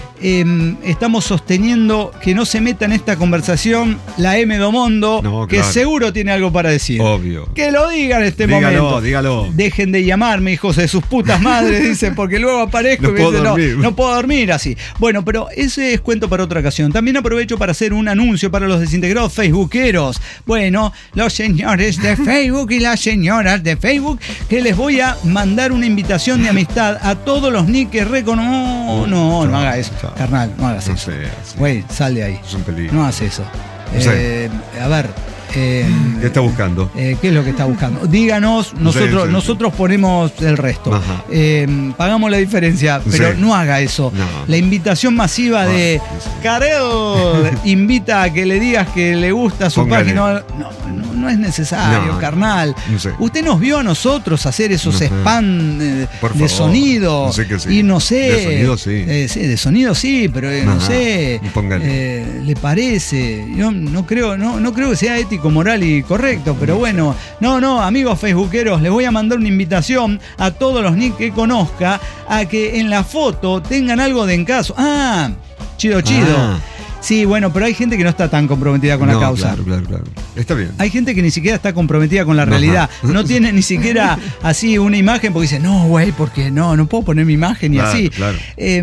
Eh, estamos sosteniendo que no se meta en esta conversación la M. Domondo, no, que claro. seguro tiene algo para decir. Obvio. Que lo diga en este dígalo, momento. Dígalo. Dejen de llamarme, hijos de sus putas madres, dicen, porque luego aparezco no y me puedo dicen, dormir. no, no puedo dormir así. Bueno, pero ese es cuento para otra ocasión. También también aprovecho para hacer un anuncio para los desintegrados facebookeros. Bueno, los señores de Facebook y las señoras de Facebook, que les voy a mandar una invitación de amistad a todos los nick que reconozco. No, no, no hagas eso, chao. Carnal, no hagas No eso. sé, sí. Güey, sal de ahí. Es un peligro. No hagas eso. No sé. Eh, a ver. Eh, ¿Qué está buscando? eh, ¿Qué es lo que está buscando? Díganos, nosotros, Sí, sí, nosotros ponemos el resto. Ajá. Eh, pagamos la diferencia, pero Sí. no haga eso. No. La invitación masiva de Ah, sí. Karel invita a que le digas que le gusta su Póngale. página. No, no, no es necesario, No, carnal. no sé. Usted nos vio a nosotros hacer esos Ajá. spam eh, Por de favor. sonido. No sé que sí. Y no sé. De sonido sí. eh, sí, de sonido sí, pero eh, no Ajá. sé. Póngale. eh, ¿Le parece? Yo no creo, no, no creo que sea ético, moral y correcto, pero bueno. No, no, amigos facebookeros, les voy a mandar una invitación a todos los nick que conozca a que en la foto tengan algo de encaso. Ah, chido, chido. Ah. Sí, bueno, pero hay gente que no está tan comprometida con la No, causa. Claro, claro, claro. Está bien. Hay gente que ni siquiera está comprometida con la Ajá. realidad. No tiene ni siquiera así una imagen porque dice, no, güey, porque no, no puedo poner mi imagen y Claro, así. claro.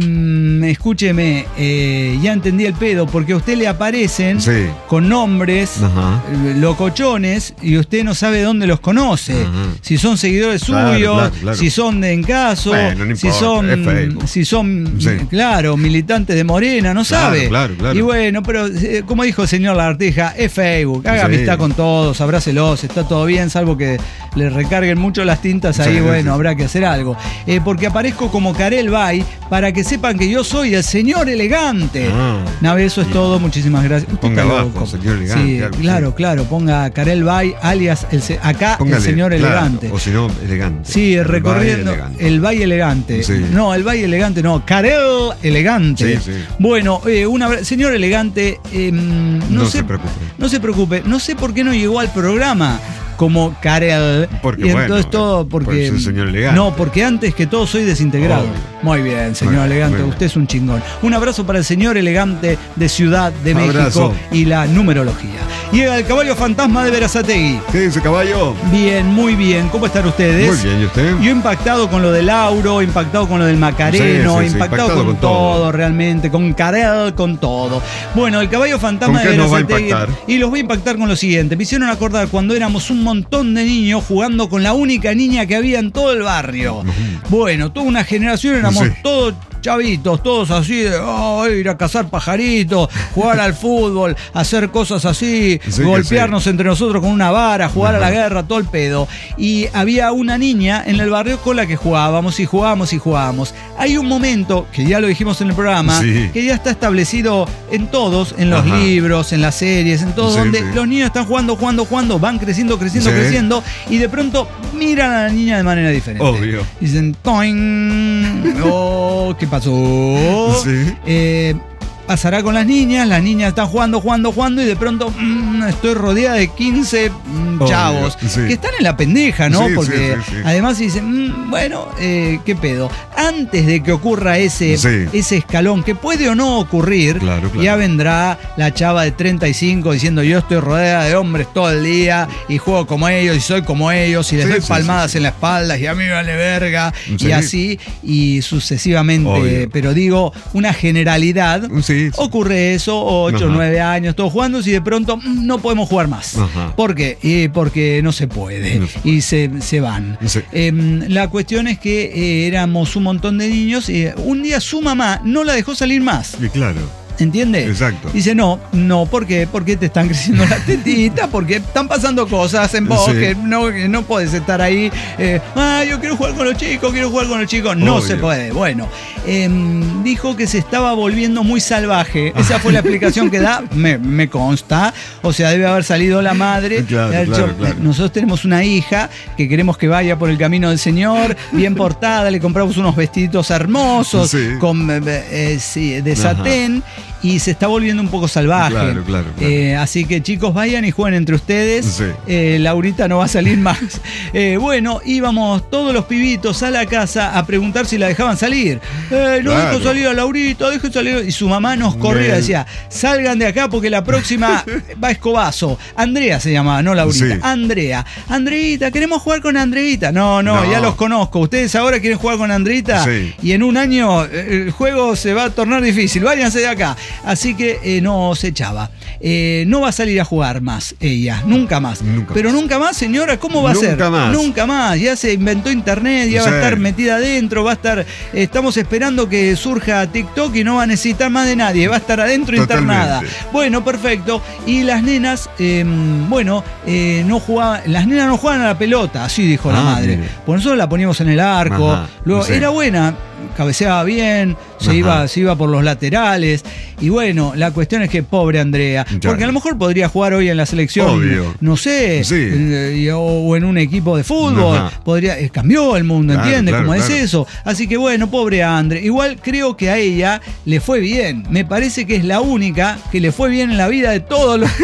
Em, escúcheme, eh, ya entendí el pedo, porque a usted le aparecen Sí. con nombres Ajá. eh, locochones y usted no sabe dónde los conoce. Ajá. Si son seguidores Claro, suyos, claro, claro. si son de Encaso, Bueno, no si importa, son, es Facebook. si son, Sí. claro, militantes de Morena, no Claro, sabe. claro, claro. Y bueno, pero eh, como dijo el señor Lagartija, es Facebook, haga Sí. amistad con todos, abrácelos, está todo bien, salvo que le recarguen mucho las tintas ahí, Sí, bueno, sí. habrá que hacer algo. Eh, porque aparezco como Karel Bay para que sepan que yo soy el señor elegante. Ah. Nave, eso es todo, muchísimas gracias. Usted Ponga está abajo, loco. señor elegante, Sí, algo así. claro, claro, ponga Karel Bay, alias el se- acá Póngale, el señor claro, elegante. O si no, elegante. Sí, El recorriendo baile elegante. el Valle Elegante. Sí. No, el Valle Elegante no, Karel Elegante. Sí, sí. Bueno, eh, una, señor Elegante, eh, no, No sé, se preocupe. No se preocupe, no sé por qué no llegó al programa como Karel. Porque, y entonces bueno, todo porque. porque es un señor elegante. No, porque antes que todo soy desintegrado. Obvio. Muy bien, señor Muy bien, Elegante, muy bien. usted es un chingón. Un abrazo para el señor Elegante de Ciudad de Abrazo. México y la numerología. Llega el caballo fantasma de Berazategui. ¿Qué dice, caballo? Bien, muy bien. ¿Cómo están ustedes? Muy bien, ¿y usted? Yo impactado con lo del Lauro, impactado con lo del Macareno, Sí, sí, sí, impactado, impactado con, con todo, todo. realmente, con Karel, con todo. Bueno, el caballo fantasma ¿Con de qué nos va a Berazategui. impactar? Y los voy a impactar con lo siguiente. Me hicieron acordar cuando éramos un montón de niños jugando con la única niña que había en todo el barrio. Bueno, toda una generación éramos Sí. todos chavitos, todos así de oh, ir a cazar pajaritos, jugar al fútbol, hacer cosas así, Sí que golpearnos sí. entre nosotros con una vara, jugar Ajá. a la guerra, todo el pedo. Y había una niña en el barrio con la que jugábamos y jugábamos y jugábamos. Hay un momento, que ya lo dijimos en el programa, Sí. que ya está establecido en todos, en los Ajá. libros, en las series, en todo, Sí, donde sí. los niños están jugando, jugando, jugando, van creciendo, creciendo, Sí. creciendo, y de pronto miran a la niña de manera diferente. Obvio. Dicen, toing, oh, ¿qué pasó? Sí. Eh, pasará con las niñas, las niñas están jugando, jugando, jugando y de pronto mm, estoy rodeada de quince mm, Obvio, chavos sí. que están en la pendeja, ¿no? Sí, Porque sí, sí, sí. además dicen, mm, bueno, eh, ¿qué pedo? Antes de que ocurra ese, Sí. ese escalón, que puede o no ocurrir, Claro, claro. ya vendrá la chava de treinta y cinco diciendo yo estoy rodeada de hombres todo el día y juego como ellos y soy como ellos y les Sí, doy sí, palmadas sí, sí. en la espalda y a mí me vale verga y Sí. así y sucesivamente. Obvio. Pero digo, una generalidad. Sí, sí. Ocurre eso, ocho, Ajá. nueve años, todos jugando, y de pronto mm, no podemos jugar más. Ajá. ¿Por qué? Y porque no se puede. No se Y se, se van. Sí. Em, la cuestión es que eh, éramos un montón de niños y un día su mamá no la dejó salir más. Y claro. ¿Entiende? Exacto. Dice, no, no, ¿por qué? Porque te están creciendo las tetitas, porque están pasando cosas en vos Sí. que no, que no podés estar ahí. Eh, ah, yo quiero jugar con los chicos, quiero jugar con los chicos. No Obvio. se puede. Bueno, em, dijo que se estaba volviendo muy salvaje. Esa fue la explicación que da, me, me consta. O sea, debe haber salido la madre. Claro, haber claro, dicho, claro. Nosotros tenemos una hija que queremos que vaya por el camino del Señor, bien portada, le compramos unos vestiditos hermosos, Sí. con, eh, eh, sí, de Ajá. satén. Y se está volviendo un poco salvaje. Claro, claro, claro. Eh, así que chicos, vayan y jueguen entre ustedes. Sí. Eh, Laurita no va a salir más. Eh, bueno, íbamos todos los pibitos a la casa a preguntar si la dejaban salir. Eh, no Claro. dejo salir a Laurita, dejo salir. Y su mamá nos corría y Bien. decía, salgan de acá porque la próxima va a Escobazo. Andrea se llamaba, no Laurita. Sí. Andrea. Andreita, queremos jugar con Andreita. No, no, No. ya los conozco. Ustedes ahora quieren jugar con Andreita Sí. y en un año eh, el juego se va a tornar difícil. Váyanse de acá. así que eh, no se echaba. Eh, no va a salir a jugar más ella, nunca más. Nunca Pero más. nunca más, señora, ¿cómo va Nunca a ser? más. Nunca más. Ya se inventó internet, ya Sí. va a estar metida adentro, va a estar. Estamos esperando que surja TikTok y no va a necesitar más de nadie, va a estar adentro Totalmente. internada. Bueno, perfecto. Y las nenas, eh, bueno, eh, no jugaban, las nenas no jugaban a la pelota, así dijo la Ah, madre. mire. Por nosotros la poníamos en el arco. Ajá, Luego sí. era buena, cabeceaba bien, se Ajá. iba, se iba por los laterales. Y bueno, la cuestión es que pobre Andrea, Ya. porque a lo mejor podría jugar hoy en la selección, Obvio. no sé, Sí. eh, y- o en un equipo de fútbol. Ajá. Podría, eh, cambió el mundo, Claro, ¿entiendes? claro, ¿Cómo es claro. eso? Así que bueno, pobre Andre. Igual creo que a ella le fue bien. Me parece que es la única que le fue bien en la vida de todos los.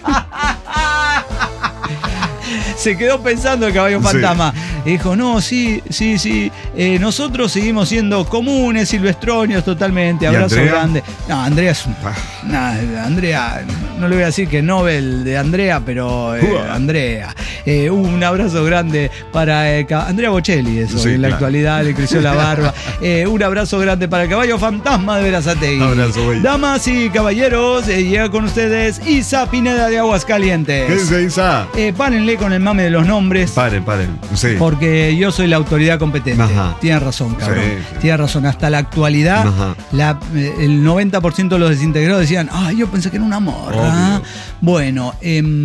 Se quedó pensando el caballo Sí. fantasma. Dijo, no, sí, sí, sí. eh, nosotros seguimos siendo comunes, silvestronios totalmente. ¿Y Abrazo Andrea? grande. No, Andrea es un. Ah. Nah, Andrea, no le voy a decir que Nobel de Andrea, pero eh, Uah. Andrea. Eh, un abrazo grande para eh, ca- Andrea Bocelli, eso. Sí, en la claro. actualidad le creció la barba. Eh, un abrazo grande para el caballo fantasma de Verazategui. Abrazo, güey. Damas y caballeros, eh, llega con ustedes Isa Pineda de Aguascalientes. ¿Qué dice Isa? Eh, párenle con el mame de los nombres. Paren, paren. Sí. Porque yo soy la autoridad competente. Ajá. Tienes razón, cabrón. Sí, sí. Tienes razón. Hasta la actualidad, Ajá. la- eh, el noventa por ciento de los desintegrados decían, ay, yo pensé que era una morra. Obvio. Bueno,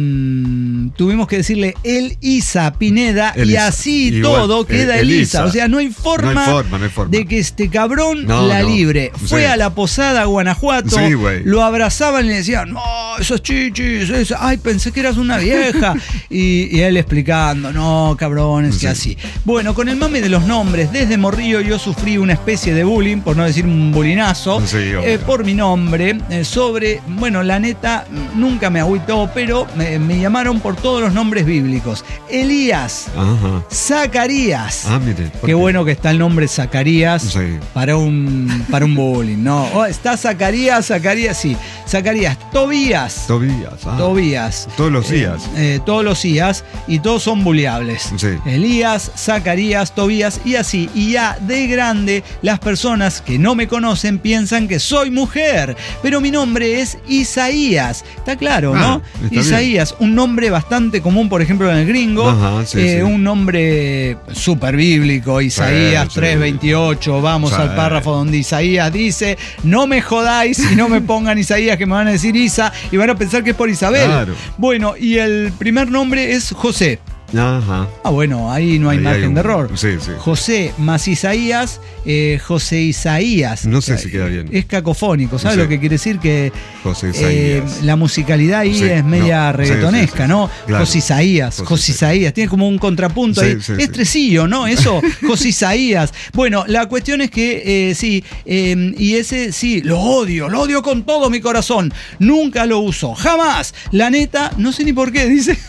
em, tuvimos que decirle el Isa Pineda y Elisa. así Igual, todo queda el- el Elisa. Isa. O sea, no hay forma, No hay forma, no hay forma. de que este cabrón No, la no. libre. Fue Sí. a la posada a Guanajuato, Sí, güey. lo abrazaban y le decían, no, esos chichis, eso- ay, pensé que eras una vieja. y, y él explicando, no, cabrón, es que Sí. así. Bueno, con el mame de los nombres, desde morrillo yo sufrí una especie de bullying, por no decir un bulinazo, Sí, obvio. eh, por mi nombre, eh, sobre, bueno, la neta, nunca me agüitó, pero me, me llamaron por todos los nombres bíblicos. Elías, Ajá. Zacarías. Ah, mire. ¿por Qué bueno que está el nombre Zacarías Sí. para un para un bullying, ¿no? Oh, está Zacarías, Zacarías, sí. Zacarías, Tobías. Tobías. Ah. Tobías. Todos los días. Eh, eh, todos los días y todos son buleables. Sí. Elías, Zacarías, Tobías y así. Y ya de grande, las personas que no me conocen piensan que soy mujer, pero mi nombre es Isaías. Está claro, Ah, ¿no? está bien. Isaías, un nombre bastante común, por ejemplo, en el gringo. Ajá, sí, eh, sí. Un nombre súper bíblico, Isaías Sí, sí. tres veintiocho. Vamos Sí. al párrafo donde Isaías dice: no me jodáis y no me pongan Isaías, que me van a decir Isa y van a pensar que es por Isabel. Claro. Bueno, y el primer nombre es José. Ajá. Ah, bueno, ahí no hay Ahí margen hay un- de error. sí, sí. José más Isaías, eh, José Isaías. No sé si queda bien. Es cacofónico, ¿sabes Sí. lo que quiere decir? Que José eh, Isaías. la musicalidad ahí Sí, es media no, sí, reggaetonesca, sí, sí. ¿no? Claro. José Isaías, José José Isaías, tiene como un contrapunto Sí, ahí. sí, es sí. tresillo, ¿no? Eso, José Isaías. Bueno, la cuestión es que eh, sí, eh, y ese sí, lo odio, lo odio con todo mi corazón. Nunca lo uso, jamás. La neta, no sé ni por qué, dice.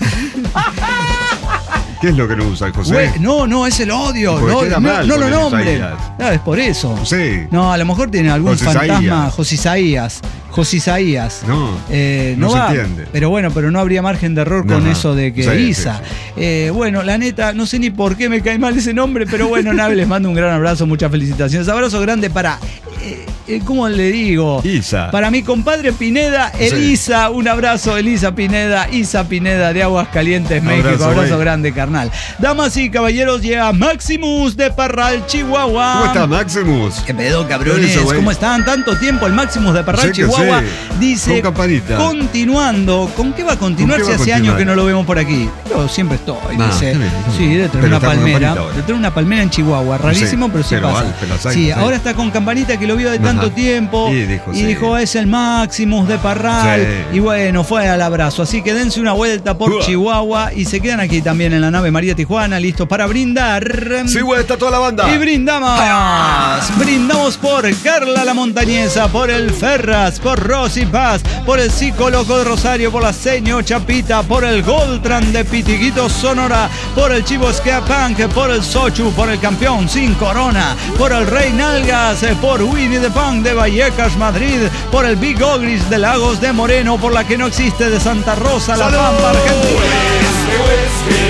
¿Qué es lo que no usa el José? Güey, no, no, es el odio. Porque lo- queda no mal no con lo el nombre. Isaías. Claro, es por eso. Sí. No, a lo mejor tiene algún José fantasma. Isaías. José Isaías. José Isaías. No, Eh, no no se va, entiende. Pero bueno, pero no habría margen de error con Ajá. eso de que Sí, Isa. sí, Eh, bueno, la neta, no sé ni por qué me cae mal ese nombre, pero bueno, nada, les mando un gran abrazo, muchas felicitaciones. Abrazo grande para, eh, eh, ¿cómo le digo? Isa. Para mi compadre Pineda, Elisa, un abrazo, Elisa Pineda, Isa Pineda de Aguascalientes, México. Abrazo, Abrazo, güey. grande, carnal. Damas y caballeros, llega Maximus de Parral, Chihuahua. ¿Cómo está Maximus? ¿Qué pedo, cabrones? Eso, güey. ¿Cómo están? Tanto tiempo el Maximus de Parral, Sí que Chihuahua. sí. Dice, Con campanita. continuando. ¿Con qué va a continuar ¿Con qué si va a hace continuar? años que no lo vemos por aquí? Yo siempre estoy, Ah, dice. está bien, está Sí, bien. de tener Pero una está con palmera. campanita ahora. De tener una palmera en Chihuahua. Rarísimo, Sí, pero sí pero pasa. al- pero las hay, Sí, las hay. ahora está con campanita que lo vio de Ajá. tanto tiempo. Y dijo, sí. dijo, es el Maximus de Parral. Sí. Y bueno, fue al abrazo. Así que dense una vuelta por Uah. Chihuahua y se quedan aquí también en la nave María Tijuana, listos para brindar. Sí, güey, está toda la banda. Y brindamos, brindamos por Carla la Montañesa, por el Ferras, por Rosy Paz, por el Psicólogo de Rosario, por la Seño Chapita, por el Goltran de Pitiguito Sonora, por el Chivo Ska Punk, por el Sochu, por el Campeón Sin Corona, por el Rey Nalgas, por Winnie the Punk de Vallecas, Madrid, por el Big Ogris de Lagos de Moreno, por la que no existe de Santa Rosa, La Pampa, Argentina.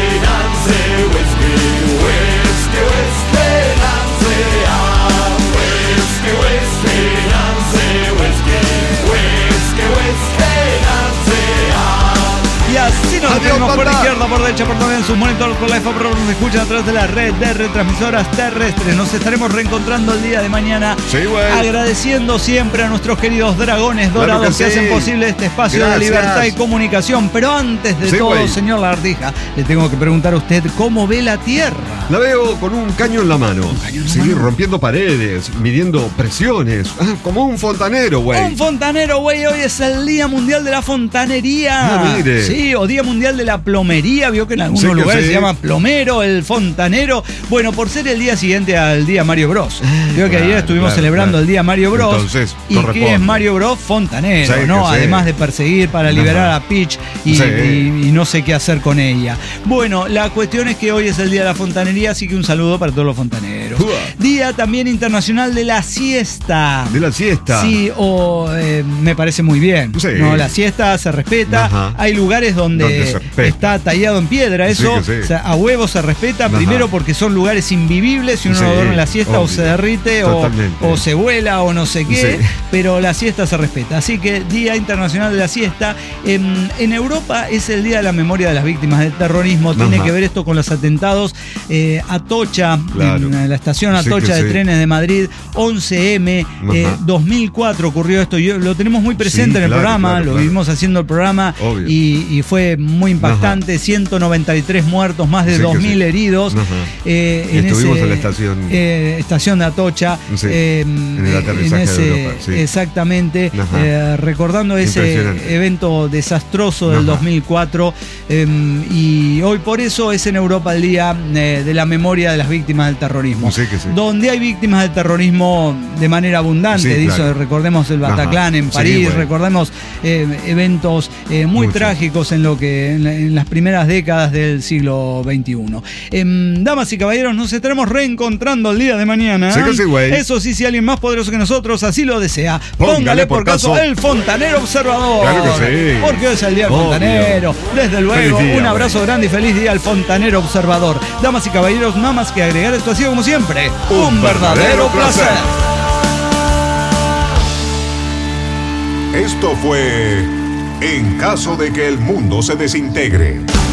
izquierda, por derecha, por también sus monitores, por la F P R, nos escuchan a través de la red de retransmisoras terrestres. Nos estaremos reencontrando el día de mañana. Sí, güey. Agradeciendo siempre a nuestros queridos dragones dorados Claro que que, sí. hacen posible este espacio Gracias. de libertad y comunicación. Pero antes de Sí, todo, güey. señor Lagartija, le tengo que preguntar a usted cómo ve la Tierra. La veo con un caño en la mano. caño en la Sí, mano. rompiendo paredes, midiendo presiones. Ah, como un fontanero, güey. Un fontanero, güey, hoy es el Día Mundial de la Fontanería. Ah, mire. Sí, o Día Mundial de la Plomería. Vio que en algunos Sí que lugares sí. se llama plomero, el fontanero. Bueno, por ser el día siguiente al Día Mario Bros. Vio que claro, ayer estuvimos claro, celebrando claro. el Día Mario Bros. Entonces, ¿Y corresponde. qué es Mario Bros? Fontanero, Sí, ¿no? que sí. Además de perseguir para liberar Ajá. a Peach y, Sí. y- y no sé qué hacer con ella. Bueno, la cuestión es que hoy es el Día de la Fontanería, así que un saludo para todos los fontaneros. Uah. Día también internacional de la siesta. De la siesta. Sí, o eh, me parece muy bien. Sí. No, la siesta se respeta. Ajá. Hay lugares donde, Donde se respeta. está tallado en piedra. Sí Eso que sí. o sea, a huevo se respeta. Ajá. Primero porque son lugares invivibles. Si uno Sí, no duerme la siesta o obvio. se derrite o, Totalmente. o se vuela o no sé qué. Sí. Pero la siesta se respeta. Así que Día Internacional de la Siesta. En, en Europa es el Día de la Memoria de las Víctimas del Terrorismo. Tiene Ajá. que ver esto con los atentados eh, Atocha, Claro. en la estación Sí Atocha que de sí. trenes de Madrid, once eme, eh, Ajá. dos mil cuatro ocurrió esto. Yo, lo tenemos muy presente Sí, en el claro, programa, claro, lo claro. vivimos haciendo el programa Obvio. y, y fue muy impactante. ciento noventa y tres muertos, más de Sí que dos mil sí. heridos. Ajá. eh, Y en estuvimos ese, en la estación- eh, estación de Atocha. Sí, eh, en el aterrizaje ese- de Europa, sí. Exactamente, Ajá. eh, recordando ese Impresionante. evento desastroso del Ajá. dos mil cuatro. eh, y hoy por eso es en Europa el Día eh, de la Memoria de las Víctimas del Terrorismo. Sí que sí. Donde hay víctimas del terrorismo de manera abundante. Sí, Dice, claro. recordemos el Bataclan Ajá. en Sí, París, bueno. recordemos eh, eventos eh, muy Mucho. trágicos en lo que en, la- en las primeras décadas del siglo veintiuno. Em, damas y caballeros, nos estaremos reencontrando el día de mañana. Sí que sí, güey. Eso sí, si alguien más poderoso que nosotros así lo desea, Póngale póngale por por caso caso el Fontanero Observador. Claro que sí. Porque hoy es el día del Obvio. Fontanero. Desde luego, Feliz día, un abrazo grande y feliz día al Fontanero Observador. Damas y caballeros, nada más que agregar, esto ha sido como siempre un, Un verdadero verdadero placer. placer. Esto fue En caso de que el mundo se desintegre.